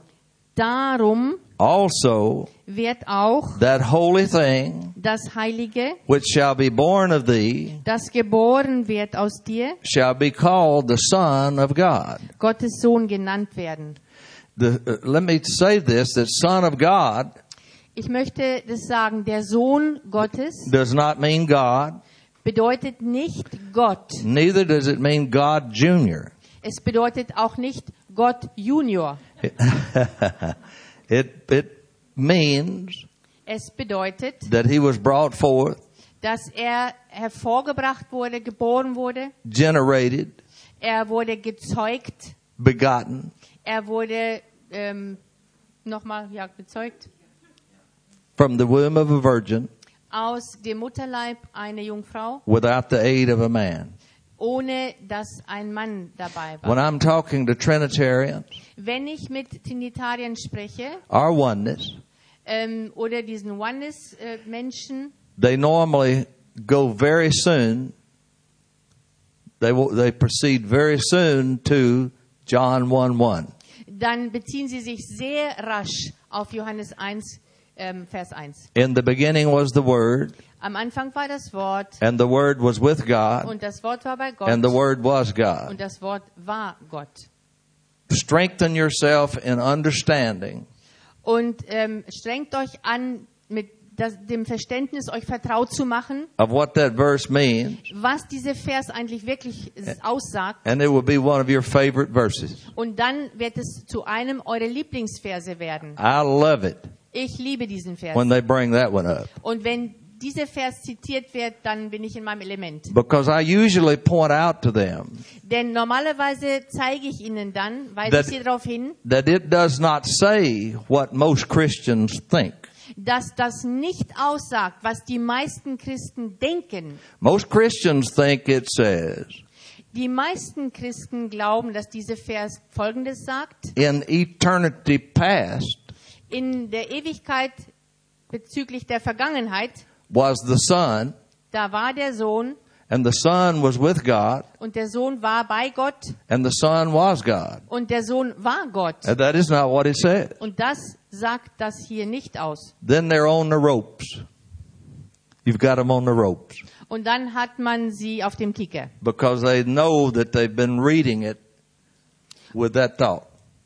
B: Darum
A: also
B: wird auch
A: that holy thing
B: das Heilige,
A: which shall be born of thee
B: das geboren wird aus dir,
A: shall be called the Son of God.
B: Gottes Sohn genannt werden.
A: The, uh, let me say this, that Son of God
B: Ich möchte das sagen, der Sohn Gottes
A: does not mean God,
B: bedeutet nicht Gott.
A: neither does it mean God Junior
B: Es bedeutet auch nicht Gott Junior.
A: it, it means
B: Es bedeutet,
A: that he was brought forth,
B: dass er hervorgebracht wurde, geboren wurde,
A: generated,
B: er wurde gezeugt,
A: begotten,
B: er wurde ähm, nochmal ja, gezeugt
A: from the womb of a virgin,
B: aus dem Mutterleib einer Jungfrau,
A: without the aid of a man.
B: ohne dass ein Mann dabei
A: When
B: war.
A: I'm talking to Trinitarians,
B: Wenn ich mit Trinitariern spreche
A: our oneness,
B: ähm, oder diesen Oneness-Menschen,
A: they normally go very soon, they, will, they proceed very soon to John one one.
B: dann beziehen sie sich sehr rasch auf Johannes eins, ähm, Vers eins.
A: In the beginning was the Word,
B: Am Anfang war das Wort
A: and the Word was with God,
B: und das Wort war bei Gott
A: and the Word was God.
B: und das Wort war Gott.
A: Strengthen yourself in understanding
B: Und ähm, strengt euch an, mit das, dem Verständnis euch vertraut zu machen,
A: of what that verse means,
B: was dieser Vers eigentlich wirklich aussagt.
A: and it will be one of your favorite verses.
B: Und dann wird es zu einem eurer Lieblingsverse werden.
A: I love it
B: Ich liebe diesen Vers.
A: when they bring that one up,
B: Und wenn dieser Vers zitiert wird, dann bin ich in meinem Element.
A: because I usually point out to them
B: Denn normalerweise zeige ich ihnen dann, weise
A: That-
B: ich sie darauf hin,
A: that it does not say what most Christians think.
B: dass das nicht aussagt, was die meisten Christen denken.
A: Most Christians think it says,
B: Die meisten Christen glauben, dass dieser Vers Folgendes sagt:
A: in eternity past
B: In der Ewigkeit bezüglich der Vergangenheit,
A: was the Son,
B: da war der Sohn
A: and the Son was with God,
B: und der Sohn war bei Gott
A: and the Son was God.
B: und der Sohn war Gott.
A: And that is not what it says.
B: Und das sagt das hier nicht aus.
A: Then they're on the ropes. You've got them on the ropes,
B: Und dann hat man sie auf dem Kicker.
A: because they know that they've been reading it with that thought.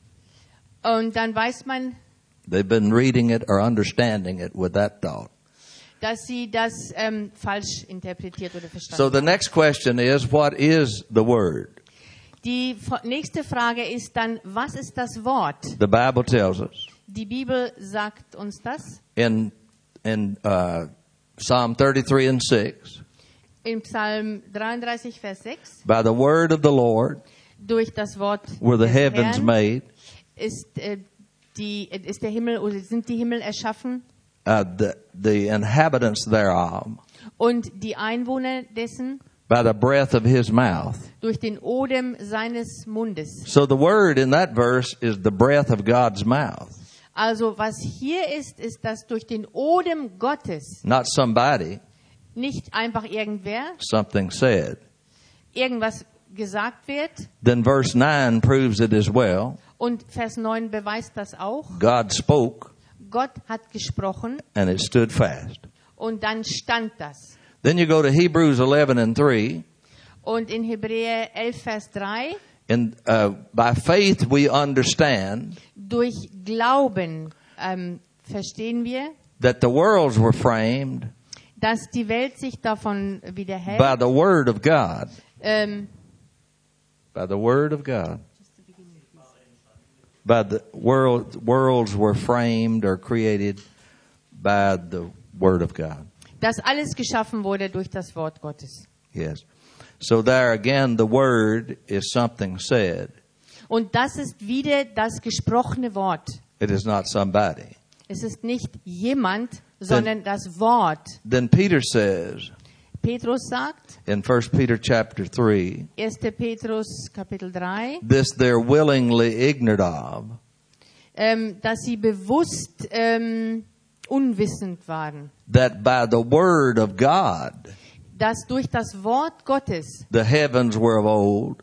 B: Und dann weiß man,
A: They've been reading it or understanding it with that thought.
B: dass sie das ähm, falsch interpretiert oder verstanden
A: So the
B: haben.
A: next question is, what is the Word?
B: Die f- nächste Frage ist dann, was ist das Wort?
A: The Bible tells us
B: Die Bibel sagt uns das.
A: in in uh, Psalm thirty-three and six,
B: Im Psalm dreiunddreißig, Vers sechs.
A: by the word of the Lord
B: Durch das Wort
A: were the
B: des
A: heavens
B: Herrn
A: made,
B: ist, äh, die, ist der Himmel oder sind die Himmel erschaffen
A: uh, the the inhabitants thereof
B: und die Einwohner dessen
A: by the breath of his mouth.
B: durch den Odem seines Mundes.
A: So the word in that verse is the breath of God's mouth,
B: Also was hier ist, ist, dass durch den Odem Gottes,
A: not somebody,
B: nicht einfach irgendwer,
A: something said.
B: irgendwas gesagt wird.
A: Then verse nine proves it as well.
B: Und Vers neun beweist das auch.
A: God spoke
B: Gott hat gesprochen
A: and it stood fast.
B: und dann stand das.
A: Then you go to Hebrews eleven and three.
B: Und in Hebräer elf, Vers drei,
A: And uh, by faith we understand
B: durch Glauben ähm, verstehen wir,
A: that the worlds were framed
B: dass die Welt sich davon wiederhält.
A: by the word of God.
B: Ähm,
A: By the word of God. By the world, worlds were framed or created by the word of God.
B: dass alles geschaffen wurde durch das Wort Gottes.
A: Yes. So there again, the word is something said.
B: Und das ist wieder das gesprochene Wort.
A: It is not somebody.
B: Es ist nicht jemand, sondern das Wort.
A: Then Peter says
B: Petrus sagt,
A: in First Peter chapter three,
B: erster Petrus Kapitel drei,
A: this they're willingly ignorant of,
B: ähm, dass sie bewusst ähm, unwissend waren.
A: that by the word of God
B: Dass durch das Wort Gottes
A: the heavens were of old,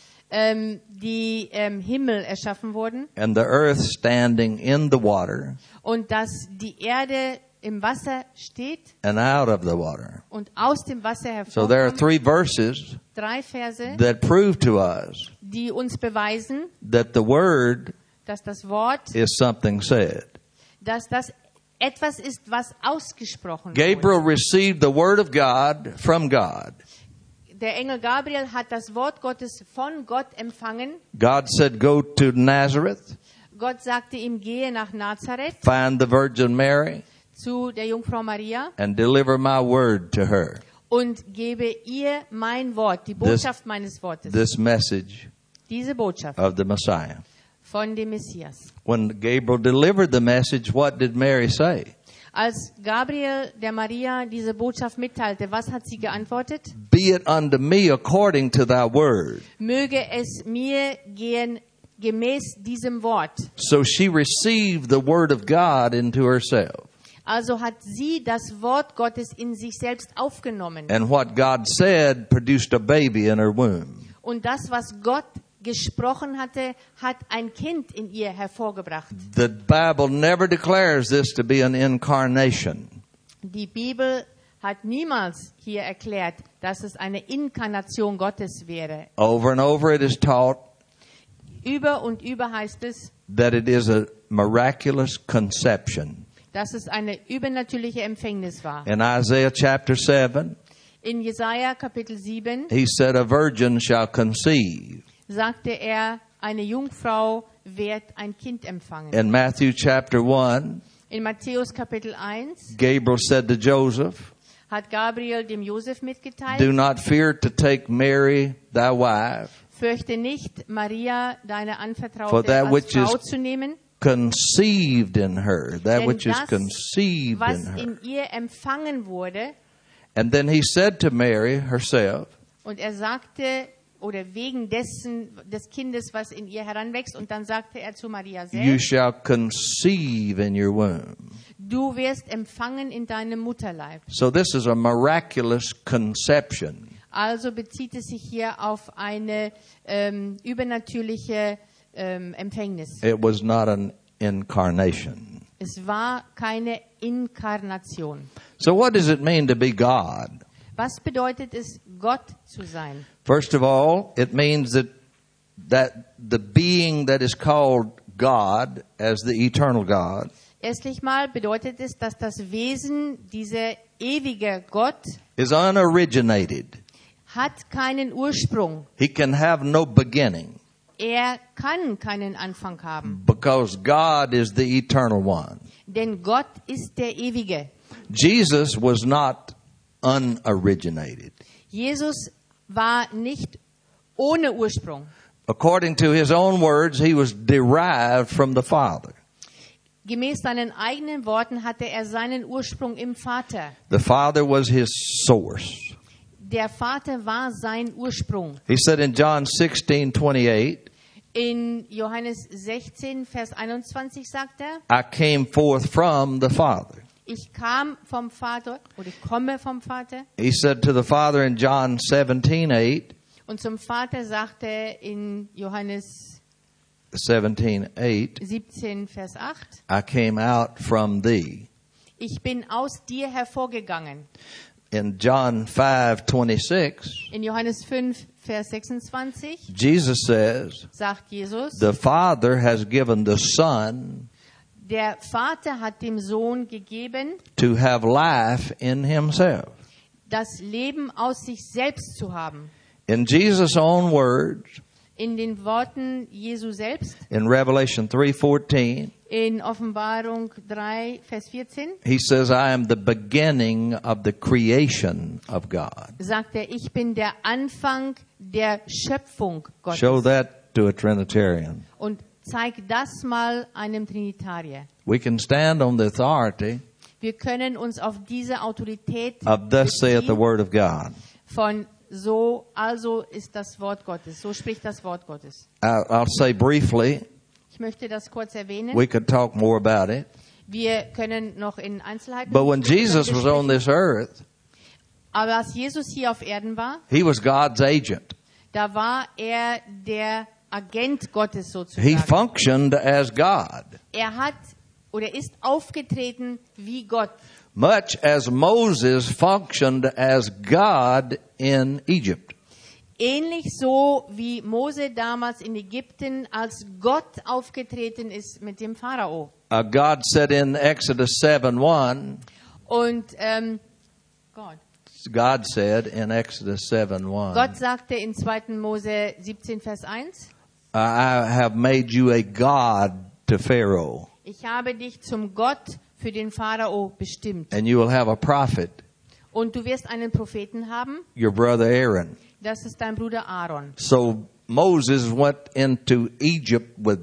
B: ähm, die ähm, Himmel erschaffen wurden
A: and the earth standing in the water
B: und dass die Erde im Wasser steht
A: and out of the water.
B: und aus dem Wasser
A: So there are
B: hervorkommt.
A: three verses
B: Drei Verse,
A: that prove to us
B: die uns beweisen,
A: that the word
B: dass das Wort,
A: is something said.
B: dass das etwas ist, was ausgesprochen
A: Gabriel
B: wurde.
A: received the word of God from God.
B: Der Engel Gabriel hat das Wort Gottes von Gott empfangen.
A: God said, go to Nazareth,
B: Gott sagte ihm, gehe nach Nazareth
A: find the Virgin Mary,
B: zu der Jungfrau Maria
A: and deliver my word to her.
B: und gebe ihr mein Wort, die Botschaft meines Wortes,
A: This message
B: diese Botschaft
A: of the Messiah.
B: von dem Messias.
A: When Gabriel delivered the message, what did Mary say?
B: Als Gabriel der Maria diese Botschaft mitteilte, was hat sie geantwortet?
A: Be it unto me according to thy word.
B: Möge es mir gehen gemäß diesem Wort.
A: So she received the word of God into herself.
B: Also hat sie das Wort Gottes in sich selbst aufgenommen.
A: And what God said produced a baby in her womb.
B: Und das, was Gott gesprochen hatte, hat ein Kind in ihr hervorgebracht.
A: The Bible never declares this to be an incarnation.
B: Die Bibel hat niemals hier erklärt, dass es eine Inkarnation Gottes wäre.
A: Over and over it is taught
B: Über und über heißt es,
A: that it is a miraculous conception.
B: dass es eine übernatürliche Empfängnis war.
A: In Isaiah chapter seven,
B: In Jesaja Kapitel sieben
A: he said, a virgin shall conceive.
B: sagte er, eine Jungfrau wird ein Kind empfangen.
A: In Matthew chapter one,
B: In Matthäus Kapitel eins
A: Gabriel said to Joseph,
B: hat Gabriel dem Josef mitgeteilt,
A: do not fear to take Mary, thy wife,
B: fürchte nicht, Maria, deine
A: For
B: Anvertraute,
A: that
B: als
A: which
B: Frau
A: is
B: zu nehmen,
A: conceived in her, that
B: denn
A: which is
B: das,
A: conceived
B: was
A: in her.
B: in ihr empfangen wurde.
A: And then he said to Mary herself,
B: Und er sagte, oder wegen dessen, des Kindes, was in ihr heranwächst, und dann sagte er zu Maria
A: you
B: selbst,
A: shall conceive in your womb.
B: du wirst empfangen in deinem Mutterleib.
A: So this is a miraculous conception.
B: Also bezieht es sich hier auf eine ähm, übernatürliche ähm, Empfängnis.
A: It was not an incarnation.
B: Es war keine Inkarnation.
A: So what does it mean to be God?
B: Was bedeutet es, Gott zu sein?
A: First of all, it means that that the being that is called God as the eternal God
B: Erstlich mal bedeutet es, dass das Wesen, dieser ewige Gott,
A: is unoriginated.
B: hat keinen Ursprung.
A: He can have no beginning
B: Er kann keinen Anfang haben,
A: because God is the eternal one.
B: denn Gott ist der Ewige.
A: Jesus was not unoriginated.
B: Jesus war nicht ohne Ursprung.
A: According to his own words, he was derived from the Father.
B: Gemäß seinen eigenen Worten hatte er seinen Ursprung im Vater.
A: The Father was his source.
B: der Vater war sein Ursprung.
A: He said in John sixteen twenty-eight,
B: In Johannes sechzehn, Vers einundzwanzig sagt er,
A: I came forth from the Father.
B: ich kam vom Vater oder ich komme vom Vater.
A: He said to the Father in John seventeen eight,
B: Und zum Vater sagte er in Johannes
A: seventeen eight,
B: siebzehn, Vers acht,
A: I came out from thee.
B: ich bin aus dir hervorgegangen.
A: In John five twenty-six,
B: In Johannes fünf, Vers sechsundzwanzig
A: Jesus says,
B: sagt Jesus,
A: the Father has given the Son
B: der Vater hat dem Sohn gegeben,
A: to have life in himself.
B: das Leben aus sich selbst zu haben.
A: In Jesus' own words,
B: In den Worten Jesu selbst,
A: in Revelation three fourteen,
B: in Offenbarung drei, Vers vierzehn,
A: he says, I am the beginning of the creation of God.
B: sagt er, ich bin der Anfang der Schöpfung Gottes.
A: Show that to a Trinitarian.
B: Und zeig das mal einem Trinitarier.
A: We can stand on the authority
B: Wir können uns auf diese Autorität
A: of thus saith the
B: beziehen
A: word of God.
B: von so, also ist das Wort Gottes. So spricht das Wort Gottes.
A: I- I'll say briefly,
B: Ich möchte das kurz erwähnen.
A: we could talk more about it.
B: Wir können noch in Einzelheiten.
A: But when Jesus was on this earth,
B: Aber als Jesus hier auf Erden war,
A: he was God's agent.
B: da war er der Agent Gottes
A: He
B: sozusagen.
A: functioned as God,
B: Er hat oder ist aufgetreten wie Gott.
A: much as Moses functioned as God in Egypt.
B: Ähnlich so wie Mose damals in Ägypten als Gott aufgetreten ist mit dem Pharao.
A: Uh, God said in Exodus seven one,
B: Und ähm, Gott.
A: God said in Exodus seven one,
B: Gott sagte in zweiten Mose siebzehn, Vers eins,
A: I have made you a God to Pharaoh,
B: ich habe dich zum Gott für den Pharao bestimmt.
A: and you will have a prophet,
B: Und du wirst einen Propheten haben,
A: your brother Aaron.
B: das ist dein Bruder Aaron.
A: So Moses went into Egypt with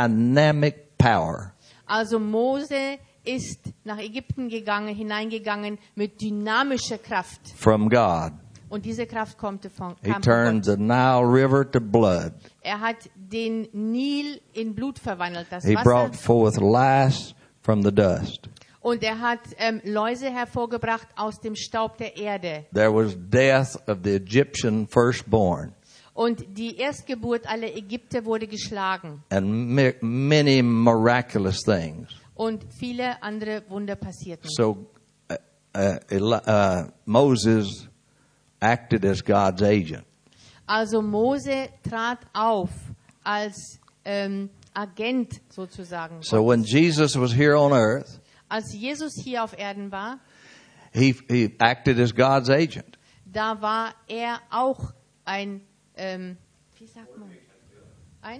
A: dynamic power.
B: Also Mose ist nach Ägypten gegangen, hineingegangen mit dynamischer Kraft.
A: From God.
B: Und diese Kraft kommt von,
A: He
B: kam von
A: turned
B: Gott.
A: the Nile River to blood.
B: Er hat den Nil in Blut verwandelt, das
A: He
B: Wasser.
A: brought forth lice from the dust.
B: Und er hat ähm, Läuse hervorgebracht aus dem Staub der Erde.
A: There was death of the Egyptian firstborn,
B: Und die Erstgeburt aller Ägypter wurde geschlagen.
A: and mi- many miraculous things.
B: Und viele andere Wunder passierten.
A: So uh, uh, Eli- uh, Moses acted as God's agent.
B: Also Mose trat auf als ähm, Agent sozusagen.
A: So when Jesus was here on earth,
B: Als Jesus hier auf Erden war,
A: he, he acted as God's agent.
B: da war er auch ein, ähm, wie sagt man, ein?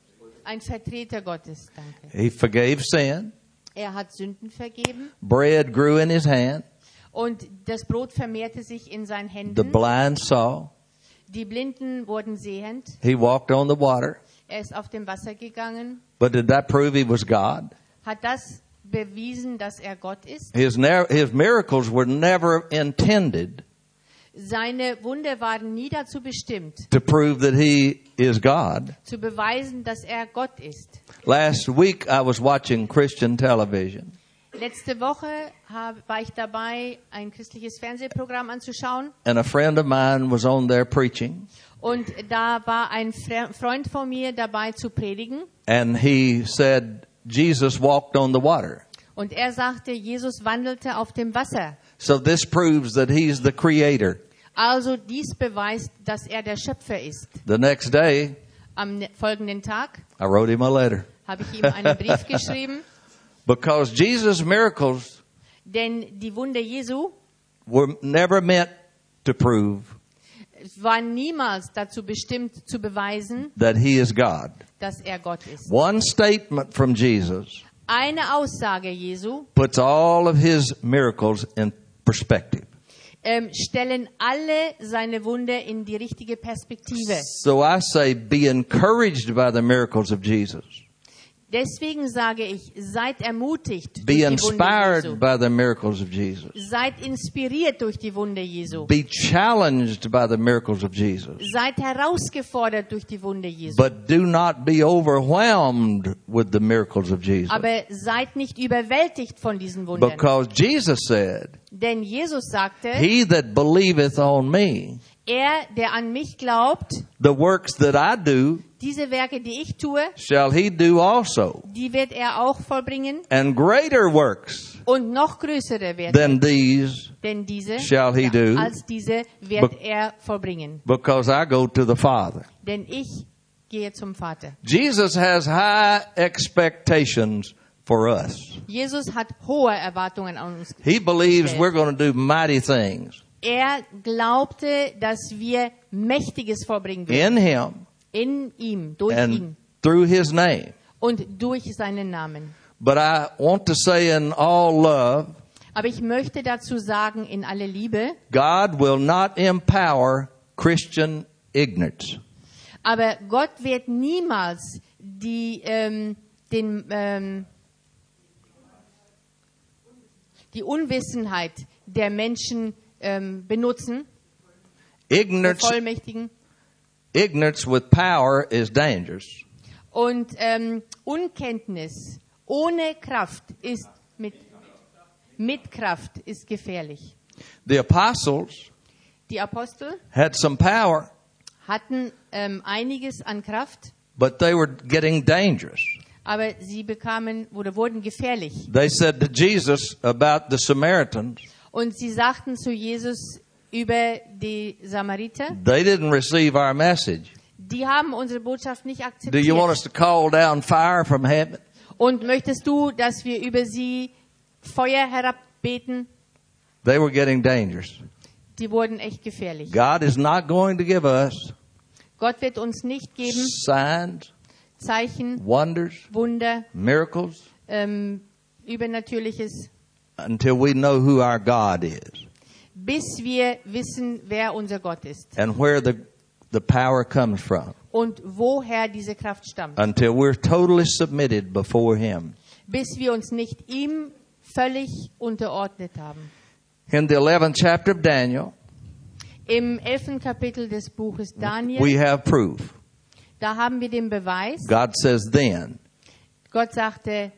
B: Ein Vertreter Gottes, danke.
A: He forgave sin.
B: Er hat Sünden vergeben
A: Bread grew in his hand.
B: und das Brot vermehrte sich in seinen
A: The
B: Händen.
A: blind saw.
B: Die Blinden wurden sehend.
A: He walked on the water.
B: Er ist auf dem Wasser gegangen.
A: But did that prove he was God?
B: Hat das bewiesen, dass er Gott ist?
A: His, ne- his miracles were never intended
B: Seine Wunder waren nie dazu bestimmt,
A: to prove that he is God.
B: zu beweisen, dass er Gott ist.
A: Last week I was watching Christian television,
B: Letzte Woche hab, war ich dabei, ein christliches Fernsehprogramm anzuschauen.
A: and a friend of mine was on there preaching,
B: Und da war ein Fre- Freund von mir dabei zu predigen.
A: and he said Jesus walked on the water.
B: Und er sagte, Jesus wandelte auf dem Wasser.
A: So this proves that he's the creator.
B: Also dies beweist, dass er der Schöpfer ist.
A: The next day
B: Am ne- folgenden Tag
A: I wrote him a letter
B: habe ich ihm einen Brief geschrieben,
A: because Jesus' miracles
B: denn die Wunder Jesu
A: were never meant to prove
B: waren niemals dazu bestimmt zu beweisen,
A: that he is God.
B: dass er Gott ist.
A: One statement from Jesus
B: Eine Aussage Jesu
A: puts all of his miracles in perspective.
B: ähm, stellen alle seine Wunder in die richtige Perspektive.
A: So I say, be encouraged by the miracles of Jesus.
B: Deswegen sage ich, seid ermutigt
A: Be
B: durch die Wunder
A: inspired
B: Jesu.
A: by the miracles of Jesus.
B: Seid inspiriert durch die Wunder Jesu.
A: Be challenged by the miracles of Jesus.
B: Seid herausgefordert durch die Wunder Jesu.
A: But do not be overwhelmed with the miracles of Jesus.
B: Aber seid nicht überwältigt von diesen Wundern.
A: Because Jesus said,
B: Denn Jesus sagte,
A: He that believeth on me,
B: er, der an mich glaubt,
A: the works that I do,
B: diese Werke, die ich tue,
A: shall he do also.
B: die wird er auch vollbringen.
A: And greater works
B: Und noch größere wird
A: than these,
B: denn diese,
A: shall he do,
B: als diese wird
A: be-
B: er vollbringen.
A: because I go to the Father.
B: Denn ich gehe zum Vater.
A: Jesus has high expectations for us.
B: Jesus hat hohe Erwartungen an uns.
A: He believes
B: gestellt.
A: we're going to do mighty things
B: Er glaubte, dass wir Mächtiges vollbringen
A: in
B: würden.
A: Him
B: In ihm, durch
A: and
B: ihn
A: through His name.
B: und durch seinen Namen.
A: But I want to say in all love,
B: Aber ich möchte dazu sagen, in aller Liebe,
A: God will not empower Christian ignorance.
B: aber Gott wird niemals die, ähm, den, ähm, die Unwissenheit der Menschen ähm, benutzen, der
A: Ignorance,
B: Vollmächtigen.
A: ignorance with power is dangerous.
B: Und ähm, Unkenntnis ohne Kraft ist mit, mit Kraft ist gefährlich.
A: The apostles
B: Die Apostel
A: had some power,
B: hatten ähm, einiges an Kraft,
A: but they were getting dangerous.
B: aber sie bekamen oder wurden gefährlich.
A: They said to Jesus about the Samaritans,
B: Und sie sagten zu Jesus über die Samariter,
A: they didn't receive our message.
B: die haben unsere Botschaft nicht
A: Do you want us
B: akzeptiert.
A: to call down fire from heaven?
B: Und möchtest du, dass wir über sie Feuer herabbeten?
A: They were getting dangerous.
B: Die wurden echt gefährlich.
A: God is not going to give us
B: Gott wird uns nicht geben
A: signs,
B: Zeichen,
A: wonders,
B: Wunder,
A: miracles
B: ähm, Übernatürliches,
A: until we know who our God is
B: bis wir wissen, wer unser Gott ist
A: and where the, the power comes from.
B: und woher diese Kraft stammt.
A: Until we're totally submitted before Him.
B: Bis wir uns nicht ihm völlig unterordnet haben.
A: In the eleventh chapter of Daniel,
B: Im elften Kapitel des Buches Daniel,
A: we have proof.
B: da haben wir den Beweis.
A: God says then.
B: Gott sagte,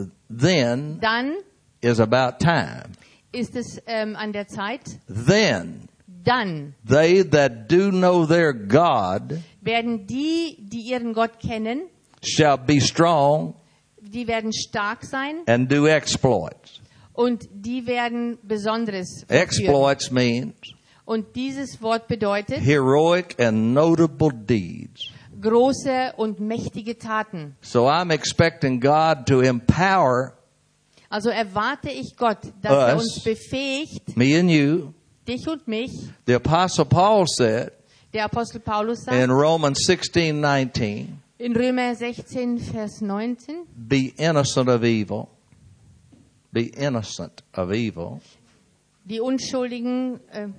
A: Then
B: dann
A: is about time.
B: ist es ähm, an der Zeit,
A: Then
B: dann
A: they that do know their God
B: werden die, die ihren Gott kennen,
A: shall be strong
B: die werden stark sein
A: and do exploits.
B: und die werden Besonderes vollführen.
A: Exploits means
B: Und dieses Wort bedeutet
A: heroic and notable deeds.
B: große und mächtige Taten.
A: So I'm expecting God to empower
B: Also erwarte ich Gott, dass er
A: Us.
B: uns befähigt,
A: me and you.
B: dich und mich.
A: The Apostle Paul said
B: Der Apostel Paulus
A: in
B: sagt
A: Romans sixteen nineteen,
B: in Römer sechzehn, Vers neunzehn,
A: be innocent of evil. Be innocent of evil.
B: die Unschuldigen, äh,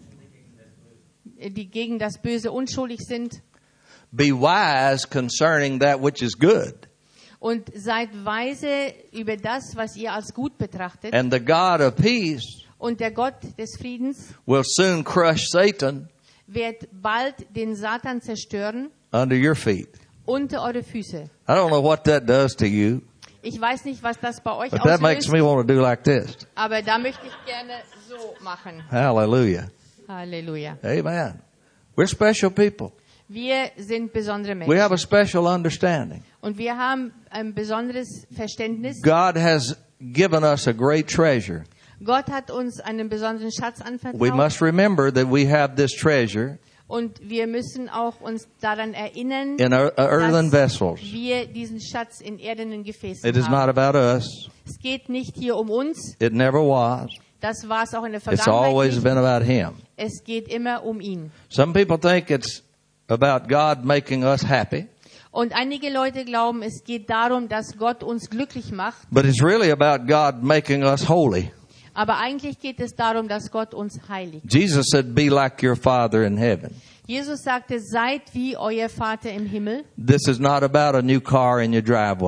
B: die gegen das Böse unschuldig sind,
A: Be wise concerning that which is good.
B: und seid weise über das, was ihr als gut betrachtet.
A: And the God of peace
B: Und der Gott des Friedens
A: will soon crush Satan
B: wird bald den Satan zerstören
A: under your feet.
B: unter eure Füße.
A: I don't know what that does to you,
B: Ich weiß nicht, was das bei euch
A: but that makes
B: auslöst,
A: me want to do like this.
B: aber da möchte ich gerne so machen.
A: Hallelujah.
B: Halleluja.
A: Amen. We're special people.
B: Wir sind besondere
A: We
B: Menschen
A: have a special understanding.
B: und wir haben ein besonderes Verständnis.
A: God has given us a great treasure.
B: Gott hat uns einen besonderen Schatz
A: We
B: anvertraut
A: must remember that we have this treasure
B: und wir müssen auch uns daran erinnern,
A: in ear- earthen
B: dass
A: vessels.
B: wir diesen Schatz in erdenen Gefäßen
A: It is not
B: haben.
A: about us.
B: Es geht nicht hier um uns,
A: It never was.
B: das war es auch in der
A: It's
B: Vergangenheit
A: always
B: nicht.
A: been about Him.
B: Es geht immer um ihn.
A: Some people think it's about God making us happy,
B: Und einige Leute glauben, es geht darum, dass Gott uns glücklich macht.
A: but it's really about God making us holy.
B: Aber eigentlich geht es darum, dass Gott uns heiligt.
A: Jesus said, be like your Father in heaven.
B: Jesus sagte, seid wie euer Vater im Himmel.
A: This is not about a new car in your driveway.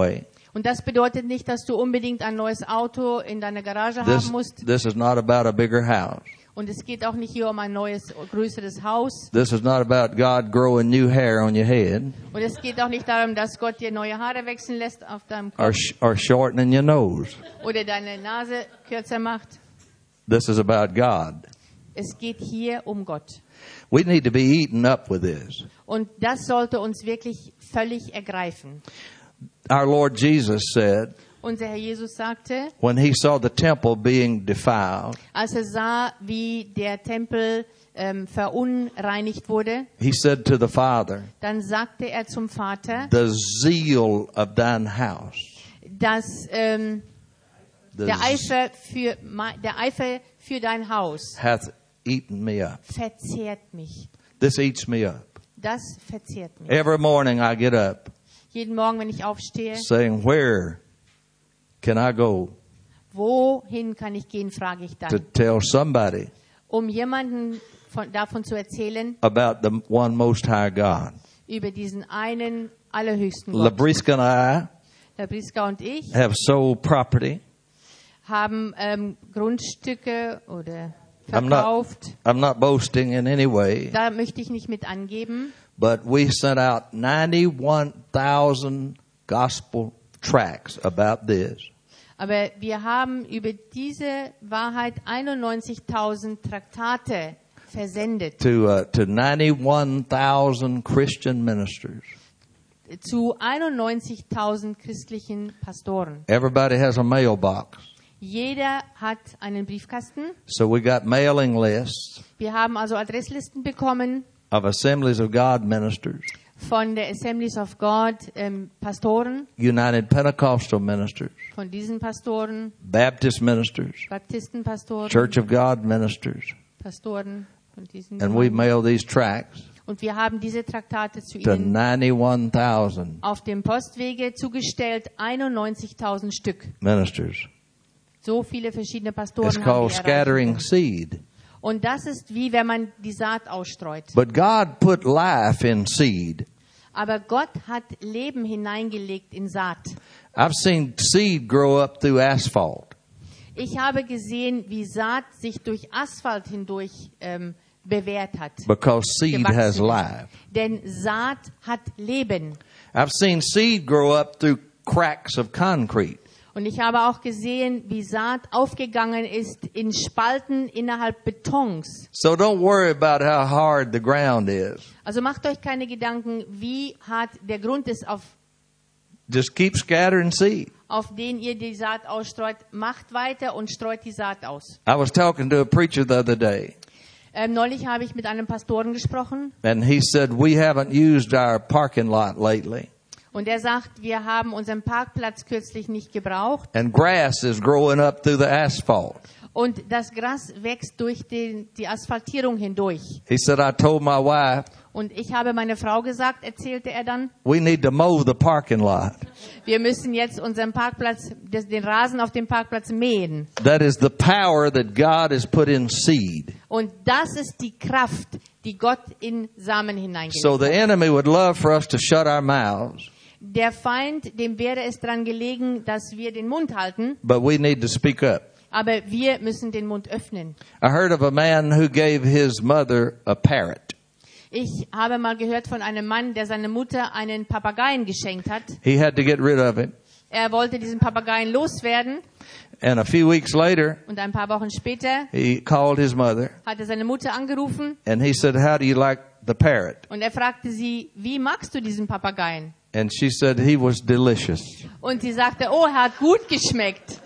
B: Und das bedeutet nicht, dass du unbedingt ein neues Auto in deiner Garage
A: This,
B: haben musst.
A: this is not about a bigger house.
B: Und es geht auch nicht hier um ein neues, größeres Haus.
A: This is not about God growing new hair on your head
B: Und es geht auch nicht darum, dass Gott dir neue Haare wechseln lässt auf deinem
A: or,
B: Kopf
A: sh- or shortening your nose.
B: oder deine Nase kürzer macht.
A: This is about God.
B: Es geht hier um Gott.
A: We need to be eaten up with this.
B: Und das sollte uns wirklich völlig ergreifen.
A: Our Lord Jesus said,
B: Unser Herr Jesus sagte,
A: when he saw the temple being defiled,
B: als er sah, wie der Tempel ähm, verunreinigt wurde,
A: he said to the Father,
B: dann sagte er zum Vater,
A: the zeal of thine house,
B: dass ähm,
A: the
B: der
A: z-
B: Eifer für mei- der Eifer für dein Haus
A: hath eaten me up.
B: verzehrt mich.
A: This eats me up.
B: Das verzehrt mich.
A: Every morning I get up
B: Jeden Morgen, wenn ich aufstehe,
A: saying, where can I go
B: wohin kann ich gehen, frage ich
A: to
B: dann,
A: tell somebody
B: um jemanden von, davon zu erzählen
A: about the one most high God?
B: über diesen einen allerhöchsten Gott.
A: Labriska and
B: Herr Briska und ich
A: I have sold property.
B: haben ähm, Grundstücke oder
A: I'm not,
B: verkauft.
A: I'm not boasting in any way,
B: Da möchte ich nicht mit angeben.
A: but we sent out ninety-one thousand gospel tracts about this.
B: Aber wir haben über diese Wahrheit einundneunzigtausend Traktate versendet
A: To uh, to ninety-one thousand Christian ministers.
B: zu einundneunzigtausend christlichen Pastoren.
A: Everybody has a mailbox,
B: Jeder hat einen Briefkasten.
A: so we got mailing lists
B: Wir haben also Adresslisten bekommen
A: of Assemblies of God ministers,
B: von der Assemblies of God ähm, Pastoren,
A: United Pentecostal ministers,
B: von diesen Pastoren,
A: Baptist ministers,
B: Baptistenpastoren,
A: Church of God ministers,
B: Pastoren von diesen
A: and we
B: Gemeinden.
A: mail these tracts
B: Und wir haben diese Traktate zu
A: to
B: ihnen
A: ninety-one thousand
B: auf dem Postwege zugestellt, einundneunzigtausend Stück.
A: ministers.
B: So viele verschiedene
A: It's
B: Pastoren haben
A: called
B: wir
A: scattering
B: erreicht.
A: seed.
B: Und das ist wie wenn man die Saat ausstreut.
A: But God put life in seed.
B: Aber Gott hat Leben hineingelegt in Saat.
A: I've seen seed grow up through asphalt.
B: Ich habe gesehen, wie Saat sich durch Asphalt hindurch ähm, bewährt hat.
A: Because seed
B: gewachsen
A: has
B: ist.
A: life.
B: Denn Saat hat Leben.
A: I've seen seed grow up through cracks of concrete.
B: Und ich habe auch gesehen, wie Saat aufgegangen ist in Spalten innerhalb Betons.
A: So don't worry about how hard the ground is.
B: Also macht euch keine Gedanken, wie hart der Grund ist, auf,
A: Just keep scattering seed.
B: auf den ihr die Saat ausstreut. Macht weiter und streut die Saat aus.
A: I was talking to a preacher the other day,
B: Ähm, neulich habe ich mit einem Pastoren gesprochen
A: and he said, we haven't used our parking lot lately.
B: und er sagt, wir haben unseren Parkplatz kürzlich nicht gebraucht
A: And grass is growing up through the asphalt.
B: und das Gras wächst durch den, die Asphaltierung hindurch.
A: He said, I told my wife,
B: Und ich habe meine Frau gesagt, erzählte er dann,
A: we need to mow the parking lot.
B: wir müssen jetzt unseren Parkplatz, des- den Rasen auf dem Parkplatz mähen.
A: That is the power that God has put in seed.
B: Und das ist die Kraft, die Gott in Samen hineingelegt
A: So the
B: hat.
A: enemy would love for us to shut our mouths,
B: Der Feind, dem wäre es dran gelegen, dass wir den Mund halten,
A: but we need to speak up.
B: aber wir müssen den Mund öffnen.
A: I heard of a man who gave his mother a parrot.
B: Ich habe mal gehört von einem Mann, der seiner Mutter einen Papageien geschenkt hat.
A: He had to get rid of him.
B: Er wollte diesen Papageien loswerden
A: And a few weeks later,
B: und ein paar Wochen später
A: he called his mother
B: hat er seine Mutter angerufen
A: and he said, how do you like the parrot?
B: und er fragte sie, wie magst du diesen Papageien?
A: And she said, he was delicious.
B: Und sie sagte, oh, er hat gut geschmeckt.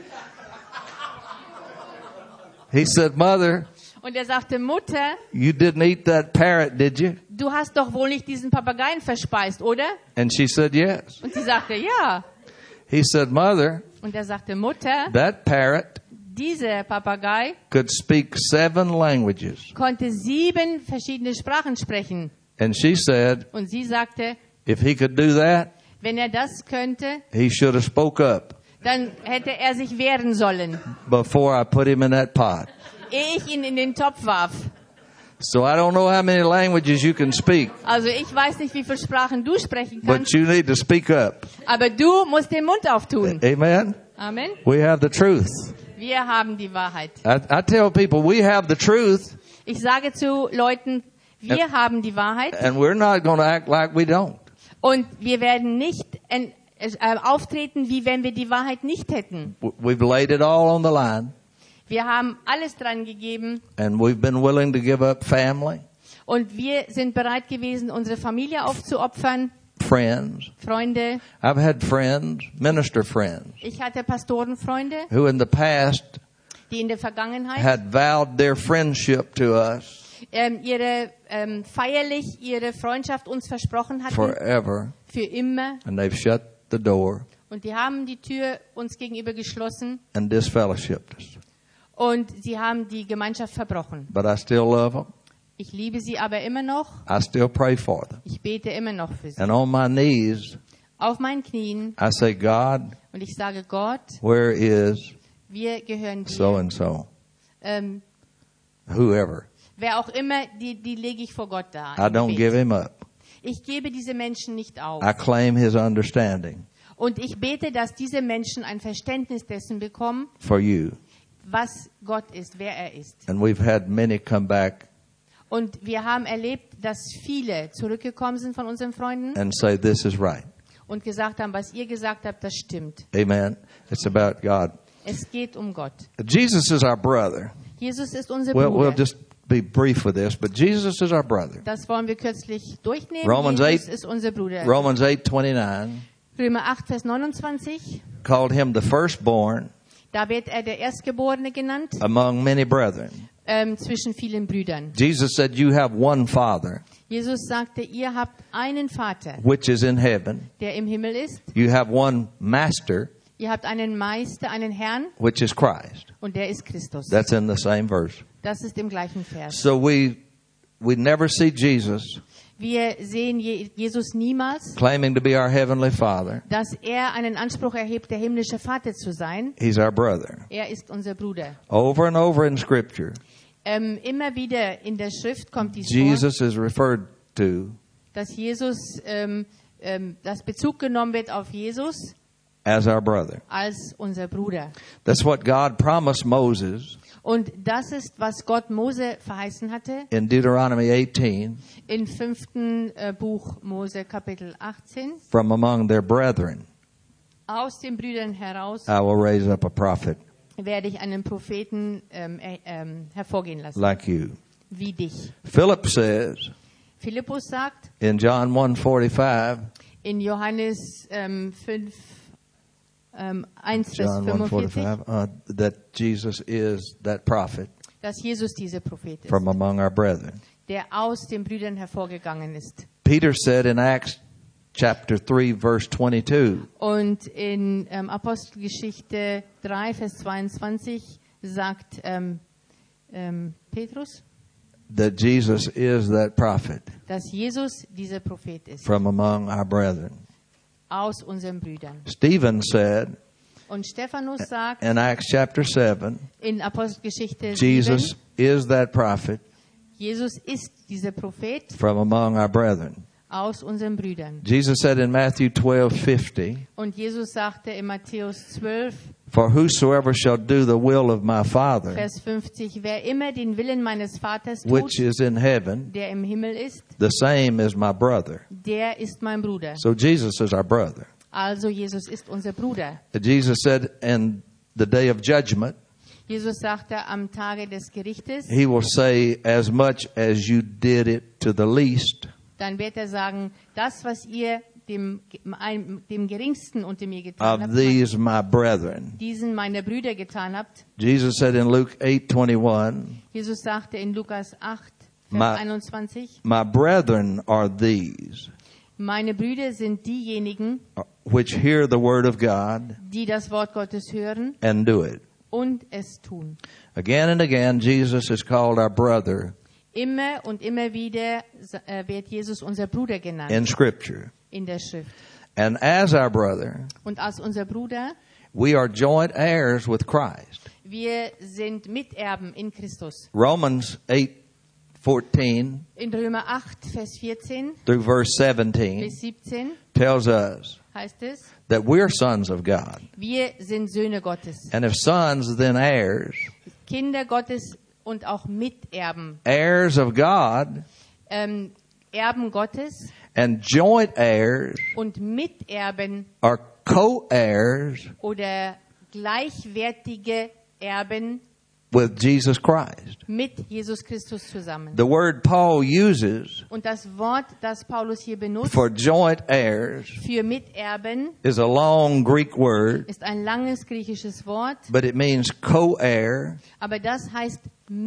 A: He said, Mother,
B: Und er sagte, Mutter,
A: you didn't eat that parrot, did you?
B: du hast doch wohl nicht diesen Papageien verspeist, oder?
A: And she said, yes.
B: Und sie sagte, ja.
A: He said, Mother,
B: Und er sagte, Mutter,
A: that parrot
B: dieser Papagei
A: could speak seven languages.
B: konnte sieben verschiedene Sprachen sprechen.
A: And she said,
B: Und sie sagte,
A: if he could do that,
B: wenn er das könnte,
A: he should have spoke up
B: dann hätte er sich wehren sollen,
A: before I put him in that pot.
B: ehe ich ihn in den Topf warf.
A: So I don't know how many languages you can speak,
B: Also ich weiß nicht, wie viele Sprachen du sprechen kannst,
A: but you need to speak up.
B: aber du musst den Mund auftun.
A: Amen?
B: Amen.
A: We have the truth.
B: Wir haben die Wahrheit.
A: I, I tell people we have the truth,
B: Ich sage zu Leuten, wir haben die Wahrheit
A: and we're not going to act like we don't.
B: und wir werden nicht äh, äh, auftreten, wie wenn wir die Wahrheit nicht hätten.
A: W- We've laid it all on the line,
B: Wir haben alles dran gegeben
A: and we've been willing to give up family,
B: und wir sind bereit gewesen, unsere Familie aufzuopfern,
A: friends.
B: Freunde.
A: I've had friends, minister friends,
B: Ich hatte Pastorenfreunde,
A: who in the past
B: die in der Vergangenheit
A: had vowed their friendship to us
B: ähm, ihre ähm, feierlich ihre Freundschaft uns versprochen hatten
A: forever,
B: für immer
A: and they've shut the door
B: und die haben die Tür uns gegenüber geschlossen
A: and disfellowshipped us.
B: und sie haben die Gemeinschaft verbrochen.
A: But I still love them.
B: Ich liebe sie aber immer noch.
A: I still pray for them.
B: Ich bete immer noch für sie.
A: And on my knees,
B: Auf meinen Knien
A: I say, God,
B: und ich sage Gott,
A: where is
B: wir gehören
A: so
B: dir.
A: and so,
B: Ähm,
A: whoever?
B: wer auch immer, die, die lege ich vor Gott da.
A: I
B: im
A: don't
B: Gebet.
A: give him up.
B: Ich gebe diese Menschen nicht auf.
A: I claim his understanding
B: Und ich bete, dass diese Menschen ein Verständnis dessen bekommen,
A: for you.
B: was Gott ist, wer er ist.
A: And we've had many come back
B: Und wir haben erlebt, dass viele zurückgekommen sind von unseren Freunden
A: and say, this is right.
B: und gesagt haben, was ihr gesagt habt, das stimmt.
A: Amen. It's about God.
B: Es geht um Gott.
A: Jesus is our brother.
B: Jesus ist unser
A: Well,
B: Bruder.
A: we'll just be brief with this, but Jesus is our brother.
B: Das wollen wir kürzlich durchnehmen.
A: Romans
B: Jesus
A: eight-
B: ist unser Bruder.
A: Romans eight twenty-nine
B: Römer acht, Vers neunundzwanzig.
A: called him the firstborn
B: Da wird er der Erstgeborene genannt,
A: among many brethren.
B: ähm, zwischen vielen Brüdern.
A: Jesus said, you have one Father,
B: Jesus sagte, ihr habt einen Vater,
A: which is in heaven.
B: der im Himmel ist.
A: You have one Master,
B: Ihr habt einen Meister, einen Herrn,
A: which is Christ.
B: und der ist Christus.
A: That's in the same verse.
B: Das ist im gleichen Vers.
A: So we we never see Jesus
B: Wir sehen Je- Jesus niemals,
A: claiming to be our heavenly Father.
B: dass er einen Anspruch erhebt, der himmlische Vater zu sein.
A: He's our brother.
B: Er ist unser Bruder.
A: Over and over in Scripture,
B: Ähm, immer wieder in der Schrift kommt dies vor,
A: Jesus is referred to
B: dass Jesus, ähm, ähm, dass Bezug genommen wird auf Jesus
A: as our brother.
B: als unser Bruder.
A: That's what God promised Moses
B: Und das ist, was Gott Mose verheißen hatte
A: in Deuteronomy eighteen,
B: im fünften äh, Buch Mose Kapitel achtzehn.
A: from among their brethren
B: Aus den Brüdern heraus
A: I will raise up a prophet
B: werde ich einen Propheten ähm, äh, ähm, hervorgehen lassen,
A: like you.
B: wie dich.
A: Philip says
B: Philippus sagt
A: in John one forty-five,
B: in Johannes ähm, fünf, ähm, eins, Vers
A: John one
B: fünfundvierzig,
A: forty-five, uh, that Jesus is that prophet
B: dass Jesus dieser Prophet ist,
A: from among our brethren.
B: der aus den Brüdern hervorgegangen ist.
A: Peter said in Acts chapter three, verse twenty-two,
B: Und in ähm, Apostelgeschichte drei, Vers zweiundzwanzig sagt ähm, ähm, Petrus,
A: that Jesus is that prophet
B: dass Jesus dieser Prophet ist,
A: from among our brethren.
B: aus unseren Brüdern.
A: Stephen said
B: Und Stephanus sagt
A: in Acts chapter seven,
B: in Apostelgeschichte
A: Jesus
B: sieben,
A: is that prophet
B: Jesus ist dieser Prophet
A: from among our brethren.
B: aus unseren Brüdern.
A: Jesus said in Matthew twelve fifty,
B: Und Jesus sagte in Matthäus zwölf,
A: for whosoever shall do the will of my Father,
B: Vers fünfzig, wer immer den Willen meines Vaters tut,
A: which is in heaven,
B: der im Himmel ist,
A: the same is my brother.
B: der ist mein Bruder.
A: So Jesus is our brother.
B: Also Jesus ist unser Bruder.
A: Jesus said in the day of judgment,
B: Jesus sagte am Tage des Gerichtes,
A: he will say, as much as you did it to the least,
B: dann wird er sagen, das, was ihr dem, dem Geringsten unter mir getan
A: of
B: habt,
A: these my brethren.
B: diesen meiner Brüder getan habt.
A: Jesus said in Luke eight twenty-one,
B: Jesus sagte in Lukas acht,
A: Ma-
B: Vers einundzwanzig,
A: my brethren are these,
B: meine Brüder sind diejenigen,
A: which hear the word of God
B: die das Wort Gottes hören
A: and do it.
B: und es tun.
A: Again and again, Jesus is called our brother
B: Immer und immer wieder äh, wird Jesus unser Bruder genannt
A: in Scripture.
B: in der Schrift.
A: And as our brother,
B: Und als unser Bruder,
A: we are joint heirs with Christ.
B: wir sind Miterben in Christus.
A: Romans eight fourteen
B: In Römer acht, Vers vierzehn
A: through verse seventeen
B: bis siebzehn
A: tells us
B: heißt es,
A: that we're sons of God.
B: wir sind Söhne Gottes,
A: And if sons, then heirs.
B: Kinder Gottes und auch Miterben,
A: Heirs of God
B: ähm, Erben Gottes
A: and joint heirs
B: und Miterben
A: are co-heirs
B: oder gleichwertige Erben
A: with Jesus Christ.
B: mit Jesus Christus zusammen.
A: The word Paul uses
B: Und das Wort, das Paulus hier benutzt
A: for joint heirs
B: für Miterben,
A: is a long Greek word,
B: ist ein langes griechisches Wort,
A: but it means co-heir,
B: aber das heißt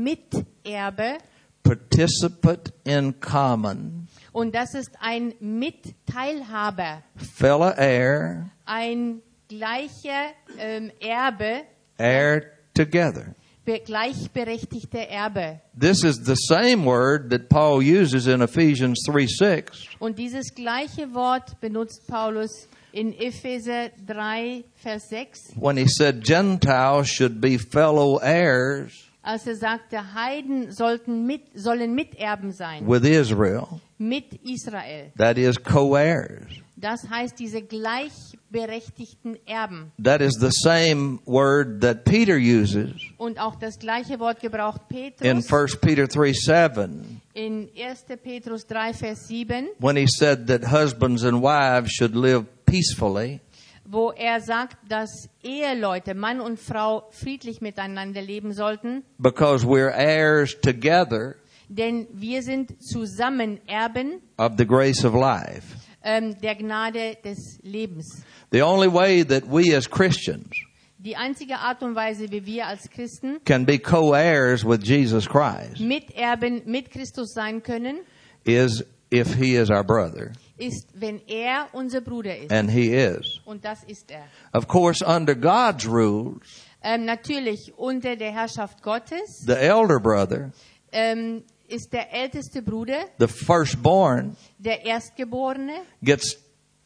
B: Miterbe
A: participant in common,
B: und das ist ein Mitteilhaber,
A: fellow heir,
B: ein gleicher ähm, Erbe,
A: heir together.
B: be- gleichberechtigter Erbe.
A: This is the same word that Paul uses in Ephesians three six
B: Und dieses gleiche Wort benutzt Paulus in Epheser drei, Vers sechs,
A: when he said Gentiles should be fellow heirs
B: als er sagte, Heiden sollten mit, sollen Miterben sein
A: with Israel.
B: mit Israel.
A: That is co-heirs.
B: Das heißt, diese gleichberechtigten Erben.
A: That is the same word that Peter uses
B: Und auch das gleiche Wort gebraucht
A: in
B: Petrus
A: First Peter three seven
B: in erster Petrus drei, Vers sieben,
A: when he said that husbands and wives should live peacefully,
B: wo er sagt, dass Eheleute, Mann und Frau, friedlich miteinander leben sollten,
A: because we're heirs together
B: denn wir sind zusammen Erben
A: of the grace of life.
B: ähm, der Gnade des Lebens.
A: The only way that we as Christians
B: Die einzige Art und Weise, wie wir als Christen
A: can be co-heirs with Jesus Christ
B: Miterben mit Christus sein können,
A: is if he is our brother,
B: ist, wenn er unser Bruder ist.
A: and he is.
B: Und das ist er.
A: Of course, under God's rules,
B: Ähm, natürlich unter der Herrschaft Gottes
A: the elder brother,
B: ähm, ist der älteste Bruder,
A: the firstborn,
B: der Erstgeborene.
A: gets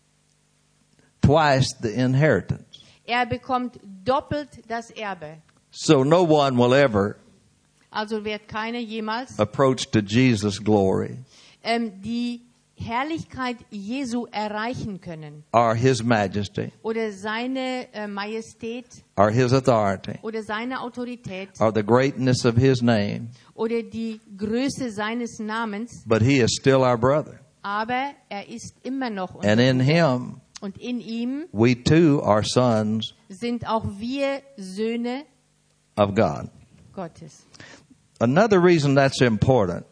A: twice the inheritance.
B: Er bekommt doppelt das Erbe.
A: So no one will ever
B: Also wird keiner jemals
A: approach to Jesus' glory
B: ähm, die Herrlichkeit Jesu erreichen können
A: or his majesty
B: oder seine äh, Majestät
A: or his authority
B: oder seine Autorität
A: or the greatness of his name,
B: oder die Größe seines Namens,
A: but he is still our brother.
B: aber er ist immer noch unser
A: And in
B: Bruder.
A: him,
B: Und in ihm
A: we too are sons
B: sind auch wir Söhne
A: of God.
B: Gottes.
A: Another reason that's important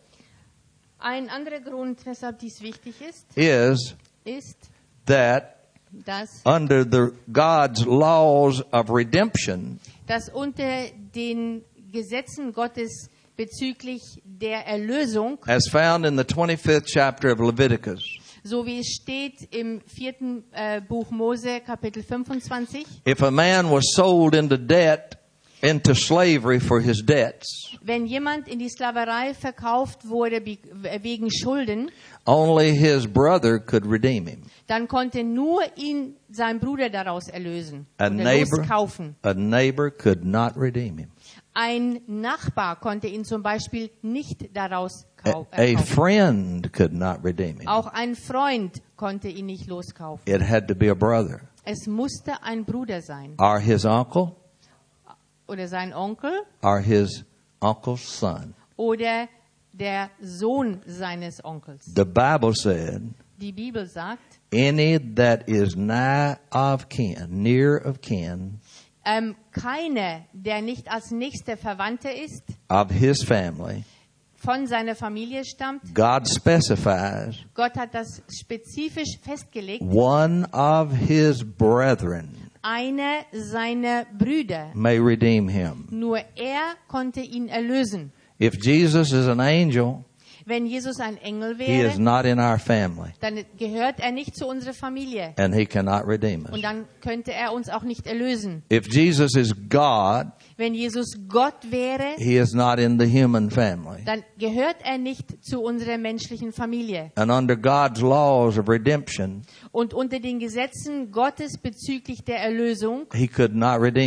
B: Ein anderer Grund, weshalb dies wichtig ist,
A: is
B: ist,
A: that
B: dass,
A: under the God's laws of redemption,
B: dass unter den Gesetzen Gottes bezüglich der Erlösung,
A: as found in the twenty-fifth chapter of Leviticus,
B: so wie es steht im vierten äh, Buch Mose, Kapitel fünfundzwanzig,
A: if a man was sold into debt, into slavery for his debts,
B: wenn jemand in die Sklaverei verkauft wurde be- wegen Schulden,
A: only his brother could redeem him.
B: dann konnte nur ihn sein Bruder daraus erlösen
A: A
B: oder
A: neighbor,
B: loskaufen.
A: a neighbor could not redeem him.
B: Ein Nachbar konnte ihn zum Beispiel nicht daraus
A: A,
B: kau-
A: a
B: äh, kaufen.
A: friend could not redeem him.
B: Auch ein Freund konnte ihn nicht loskaufen.
A: It had to be a brother
B: Es musste ein Bruder sein
A: or his uncle
B: oder sein Onkel
A: or his uncle's son.
B: oder der Sohn seines Onkels.
A: The Bible said,
B: Die Bibel sagt,
A: any that is nigh of kin, near of kin,
B: ähm, keiner, der nicht als nächster Verwandter ist,
A: of his family,
B: von seiner Familie stammt.
A: God specifies
B: Gott hat das spezifisch festgelegt.
A: one of his brethren
B: Einer seiner Brüder,
A: may redeem him.
B: nur er konnte ihn erlösen.
A: If Jesus is an angel,
B: Wenn Jesus ein Engel
A: he is
B: wäre,
A: not in our family,
B: dann gehört er nicht zu unserer Familie.
A: and he cannot redeem us.
B: Und dann könnte er uns auch nicht erlösen.
A: If Jesus is God,
B: Wenn Jesus Gott wäre,
A: he is not in the human family.
B: dann gehört er nicht zu unserer menschlichen Familie.
A: And under God's laws of redemption,
B: Und unter den Gesetzen Gottes bezüglich der Erlösung
A: he could not redeem us.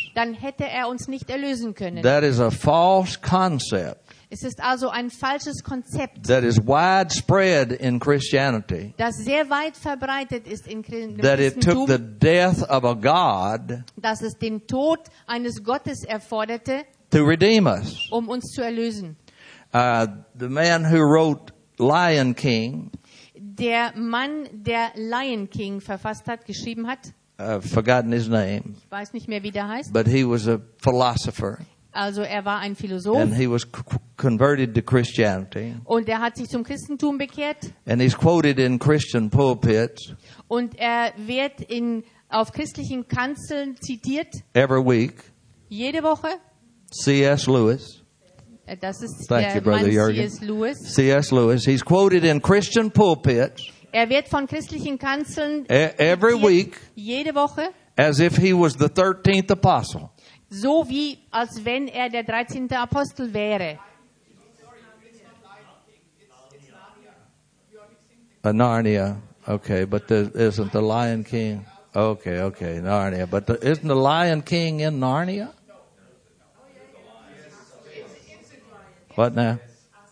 B: dann hätte er uns nicht erlösen können.
A: That is a false concept
B: Es ist also ein falsches Konzept,
A: that is widespread in Christianity,
B: das sehr weit verbreitet ist in Chri- im
A: that it took the
B: Christentum,
A: death of a God
B: dass es den Tod eines Gottes erforderte,
A: to redeem us.
B: um uns zu erlösen.
A: Uh, the man who wrote Lion King,
B: Der Mann, der Lion King verfasst hat, geschrieben hat,
A: I've forgotten his name,
B: ich weiß nicht mehr, wie der heißt,
A: but he was a philosopher,
B: also er war ein Philosoph
A: and he was c- converted to Christianity.
B: und er hat sich zum Christentum bekehrt
A: And he's quoted in Christian pulpits
B: und er wird in, auf christlichen Kanzeln zitiert,
A: every week.
B: jede Woche.
A: C S. Lewis.
B: Äh, Das ist
A: Thank
B: der
A: you, Brother
B: Mann
A: Jürgen.
B: C S. Lewis.
A: C S. Lewis. He's quoted in Christian pulpits
B: Er wird von christlichen Kanzeln
A: e- every
B: zitiert,
A: week
B: jede Woche,
A: as if he was the thirteenth apostle.
B: so wie als wenn er der dreizehnte Apostel wäre.
A: Uh, Narnia. Okay, but there isn't the Lion King. Okay, okay, Narnia. But the, isn't the Lion King in Narnia? What now?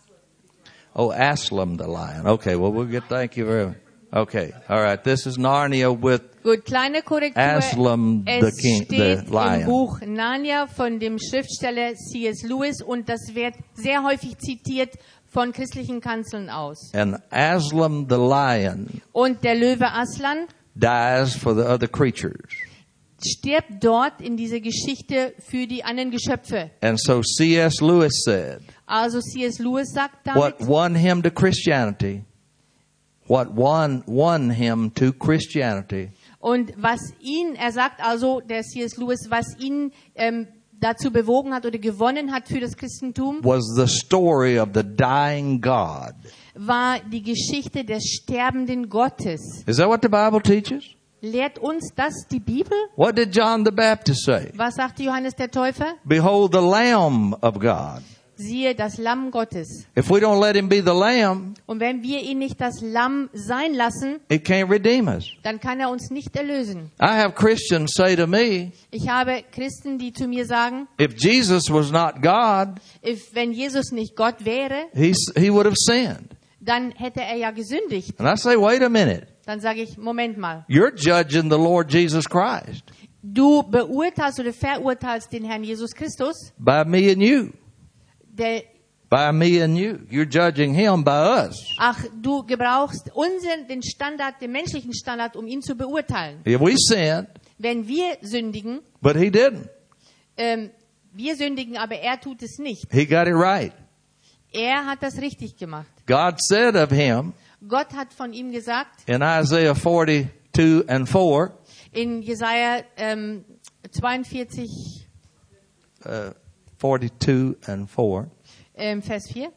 A: Oh, Aslan the lion. Okay, well, we'll get, thank you very much. Okay, all right. This is Narnia with
B: Gut, kleine Korrektur.
A: Aslan the
B: Es
A: king, the
B: steht im
A: lion.
B: Buch Narnia von dem Schriftsteller C S. Lewis und das wird sehr häufig zitiert von christlichen Kanzeln aus.
A: And Aslan the lion
B: Und der Löwe Aslan
A: dies for the other creatures.
B: stirbt dort in dieser Geschichte für die anderen Geschöpfe.
A: And so C S. Lewis said,
B: Also C S. Lewis sagt
A: what
B: damit,
A: won him to Christianity, what won, won him to Christianity
B: und was ihn, er sagt also, der C S. Lewis, was ihn ähm, dazu bewogen hat oder gewonnen hat für das Christentum,
A: was the story of the dying God.
B: war die Geschichte des sterbenden Gottes.
A: Is that what the Bible teaches?
B: Lehrt uns das die Bibel?
A: What did John the Baptist say?
B: Was sagte Johannes der Täufer?
A: Behold the Lamb of God.
B: Siehe das Lamm Gottes.
A: If we don't let him be the Lamb,
B: Und wenn wir ihn nicht das Lamm sein lassen,
A: he can't redeem us.
B: dann kann er uns nicht erlösen.
A: I have Christians say to me,
B: Ich habe Christen, die zu mir sagen,
A: if Jesus was not God,
B: if, wenn Jesus nicht Gott wäre,
A: he, he would have sinned.
B: dann hätte er ja gesündigt.
A: And I say, wait a minute.
B: Dann sage ich, Moment mal.
A: You're judging the Lord Jesus Christ
B: Du beurteilst oder verurteilst den Herrn Jesus Christus,
A: by me and you.
B: der,
A: By me and you. You're judging him by us.
B: ach, du gebrauchst unseren, den Standard, den menschlichen Standard, um ihn zu beurteilen.
A: Yeah, we sinned,
B: Wenn wir sündigen,
A: but he didn't.
B: ähm, wir sündigen, aber er tut es nicht.
A: He got it right.
B: Er hat das richtig gemacht.
A: God said of him
B: Gott hat von ihm gesagt,
A: in Isaiah forty-two and four,
B: in Jesaja ähm, zweiundvierzig,
A: uh, forty-two and four,
B: ähm, Vers vier,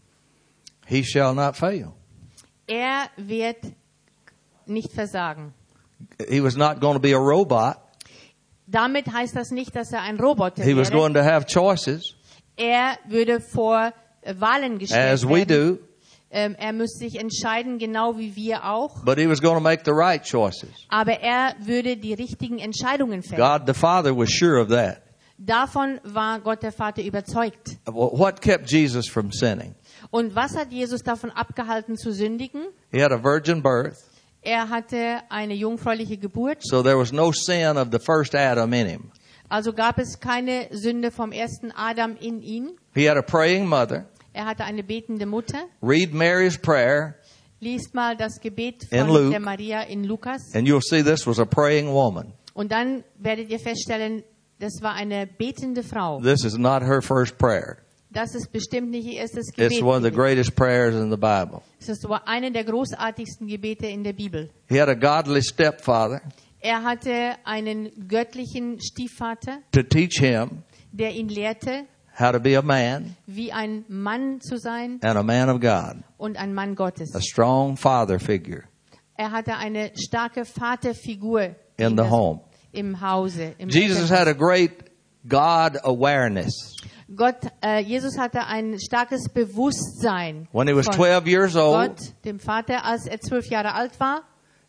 A: he shall not fail.
B: er wird nicht versagen.
A: He was not going to be a robot.
B: Damit heißt das nicht, dass er ein Roboter
A: He was
B: wäre.
A: going to have choices,
B: Er würde vor äh, Wahlen gestellt
A: as we
B: werden.
A: do,
B: Ähm, er müsste sich entscheiden, genau wie wir auch.
A: but he was going to make the right choices.
B: Aber er würde die richtigen Entscheidungen fällen.
A: God the Father was sure of that.
B: Davon war Gott der Vater überzeugt.
A: What kept Jesus from sinning?
B: Und was hat Jesus davon abgehalten zu sündigen?
A: He had a virgin birth,
B: Er hatte eine jungfräuliche Geburt.
A: so there was no sin of the first Adam in him.
B: Also gab es keine Sünde vom ersten Adam in ihm.
A: He had a praying mother.
B: Er hatte eine betende Mutter.
A: Read Mary's prayer,
B: Liest mal das Gebet
A: In
B: von
A: Luke.
B: der Maria in Lukas.
A: and you'll see this was a praying woman.
B: Und dann werdet ihr feststellen, das war eine betende Frau.
A: This is not her first prayer.
B: Das ist bestimmt nicht ihr erstes Gebet.
A: It's one of the
B: gewesen.
A: greatest prayers in the Bible.
B: Es ist aber eine der großartigsten Gebete in der Bibel.
A: He had a godly stepfather
B: Er hatte einen göttlichen Stiefvater,
A: to teach him
B: der ihn lehrte,
A: how to be a man
B: wie ein Mann zu sein
A: and a man of God,
B: und ein Mann Gottes.
A: a strong father figure
B: Er hatte eine starke Vaterfigur
A: in the
B: das-
A: home.
B: im Hause. Im
A: Jesus had a great God awareness.
B: Gott, äh, Jesus hatte ein starkes Bewusstsein
A: When he was
B: von
A: twelve years old,
B: Gott, dem Vater, als er zwölf Jahre alt war.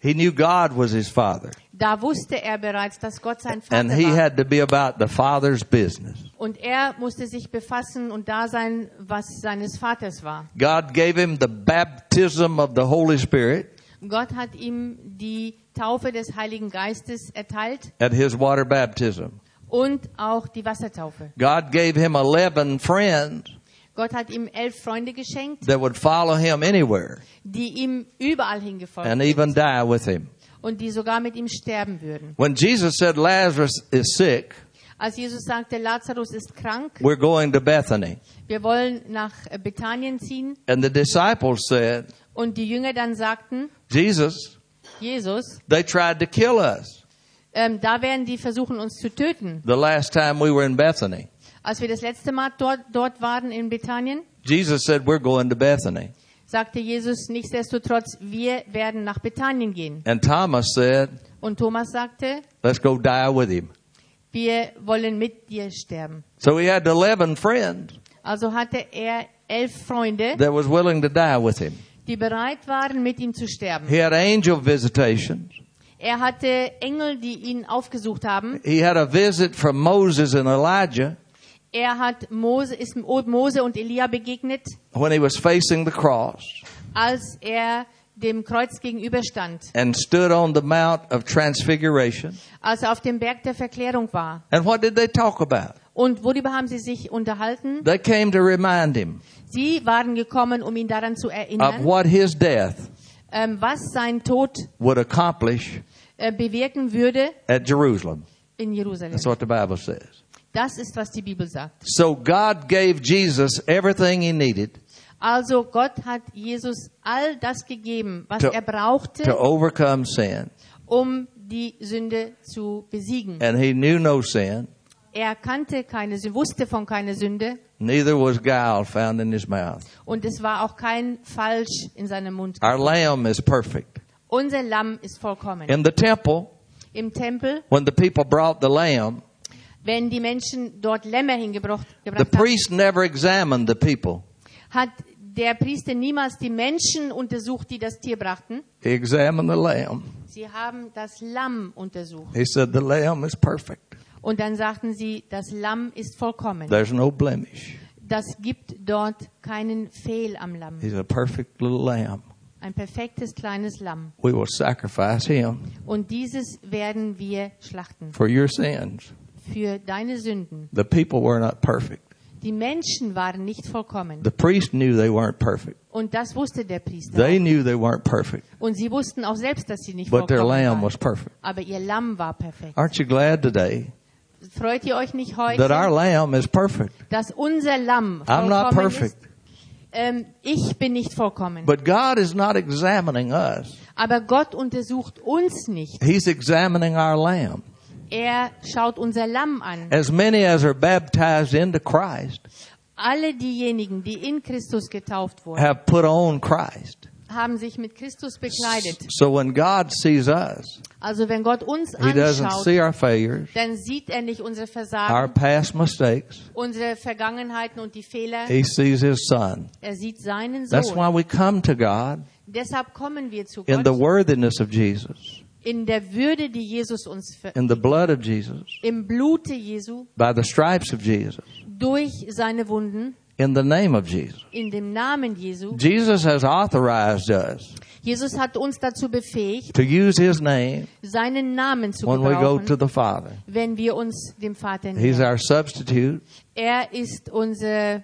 A: He knew God was his father.
B: Da wusste er bereits, dass Gott sein Vater
A: And he
B: war.
A: had to be about the Father's business.
B: Und er musste sich befassen und da sein, was seines Vaters war.
A: God gave him the baptism of the Holy Spirit
B: Gott hat ihm die Taufe des Heiligen Geistes erteilt
A: at his water baptism.
B: und auch die Wassertaufe.
A: God gave him eleven friends
B: Gott hat ihm elf Freunde geschenkt,
A: that would follow him anywhere
B: die ihm überall hingefolgt
A: and
B: sind
A: even die with him.
B: und die sogar mit ihm sterben würden.
A: When Jesus said Lazarus is sick,
B: Als Jesus sagte, Lazarus ist krank,
A: we're going to Bethany.
B: wir wollen nach Bethanien ziehen,
A: And the disciples said,
B: und die Jünger dann sagten,
A: Jesus,
B: Jesus,
A: they tried to kill us
B: ähm, da werden die versuchen, uns zu töten.
A: the last time we were in Bethany.
B: Als wir das letzte Mal dort, dort waren in Bethanien,
A: Jesus said, we're going to Bethany.
B: sagte Jesus, nichtsdestotrotz, wir werden nach Bethanien gehen.
A: And Thomas said,
B: Und Thomas sagte,
A: let's go die with him.
B: wir wollen mit dir sterben.
A: So he had eleven friends
B: Also hatte er elf Freunde,
A: that was willing to die with him.
B: die bereit waren, mit ihm zu sterben.
A: He had angel visitations.
B: Er hatte Engel, die ihn aufgesucht haben.
A: He had a visit from Moses and Elijah
B: Er hat Mose, ist Mose und Elia begegnet,
A: when he was facing the cross
B: als er dem Kreuz gegenüberstand,
A: and stood on the Mount of Transfiguration.
B: als er auf dem Berg der Verklärung war.
A: And what did they talk about?
B: Und worüber haben sie sich unterhalten?
A: They came to remind him
B: Sie waren gekommen, um ihn daran zu
A: of
B: erinnern,
A: what his death
B: ähm, was sein Tod
A: would accomplish
B: äh, bewirken würde
A: at Jerusalem.
B: in Jerusalem.
A: That's what the Bible says.
B: Das ist, was die Bibel sagt.
A: So God gave Jesus everything he needed
B: Also Gott hat Jesus all das gegeben, was
A: To-
B: er brauchte,
A: to overcome sin.
B: um die Sünde zu besiegen.
A: And he knew no sin,
B: Er kannte keine Sünde, wusste von keiner Sünde
A: neither was guile found in his mouth.
B: und es war auch kein Falsch in seinem Mund.
A: Our lamb is perfect.
B: Unser Lamm ist vollkommen.
A: In the temple,
B: Im Tempel,
A: when the people brought the lamb,
B: wenn die Menschen dort Lämmer hingebracht
A: the
B: gebracht haben,
A: priest never examined the people.
B: hat der Priester niemals die Menschen untersucht, die das Tier brachten.
A: He examined the lamb.
B: Sie haben das Lamm untersucht.
A: He said, the lamb is perfect.
B: Und dann sagten sie, das Lamm ist vollkommen.
A: There's no blemish.
B: Das gibt dort keinen Fehl am Lamm.
A: He's a perfect little lamb.
B: Ein perfektes kleines Lamm.
A: We will sacrifice him
B: Und dieses werden wir schlachten.
A: for your sins.
B: Für deine Sünden.
A: The people were not perfect.
B: Die Menschen waren nicht vollkommen.
A: The priest knew they weren't perfect.
B: Und das wusste der Priester.
A: They
B: auch.
A: knew they weren't perfect,
B: Und sie wussten auch selbst, dass sie nicht
A: but their
B: vollkommen
A: lamb
B: waren.
A: was perfect.
B: Aber ihr Lamm war perfekt.
A: Aren't you glad today
B: Freut ihr euch nicht
A: that our
B: heute,
A: lamb is perfect?
B: dass unser Lamm
A: I'm not
B: vollkommen
A: perfect,
B: ist? Ähm, ich bin nicht vollkommen.
A: but God is not examining us.
B: Aber Gott untersucht uns nicht.
A: He's examining our lamb.
B: Er schaut unser Lamm an.
A: As many as are baptized into Christ
B: Alle diejenigen, die in Christus getauft wurden,
A: have put on Christ.
B: haben sich mit Christus bekleidet.
A: So when God sees us,
B: Also wenn Gott uns
A: He doesn't
B: anschaut,
A: see our failures,
B: dann sieht er nicht unsere
A: our
B: Versagen,
A: past mistakes.
B: unsere Vergangenheiten und die Fehler.
A: He sees His Son.
B: Er sieht seinen
A: That's why
B: Sohn.
A: we come to God
B: Deshalb kommen wir zu
A: in the
B: Gott
A: worthiness of Jesus,
B: in der Würde, die Jesus uns ver
A: in the blood of Jesus,
B: im Blute Jesu,
A: by the stripes of Jesus,
B: durch seine Wunden,
A: in the name of Jesus.
B: in dem Namen Jesu.
A: Jesus has authorized us
B: Jesus hat uns dazu befähigt,
A: to use His name
B: seinen Namen zu
A: when we go to
B: gebrauchen,
A: the Father.
B: wenn wir uns dem Vater
A: He's
B: nähern.
A: our substitute,
B: Er ist unser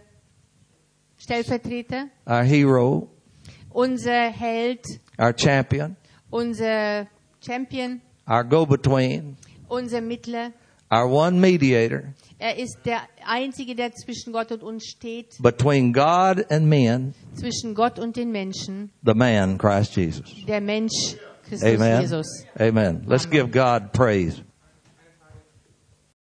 B: Stellvertreter,
A: our hero,
B: unser Held,
A: our champion,
B: unser Champion,
A: our go-between,
B: unser Mittler.
A: our one mediator
B: Er ist der Einzige, der zwischen Gott und uns steht,
A: between God and men,
B: zwischen Gott und den Menschen,
A: the man Christ Jesus.
B: der Mensch Christus
A: Amen.
B: Jesus.
A: Amen. Let's give God praise.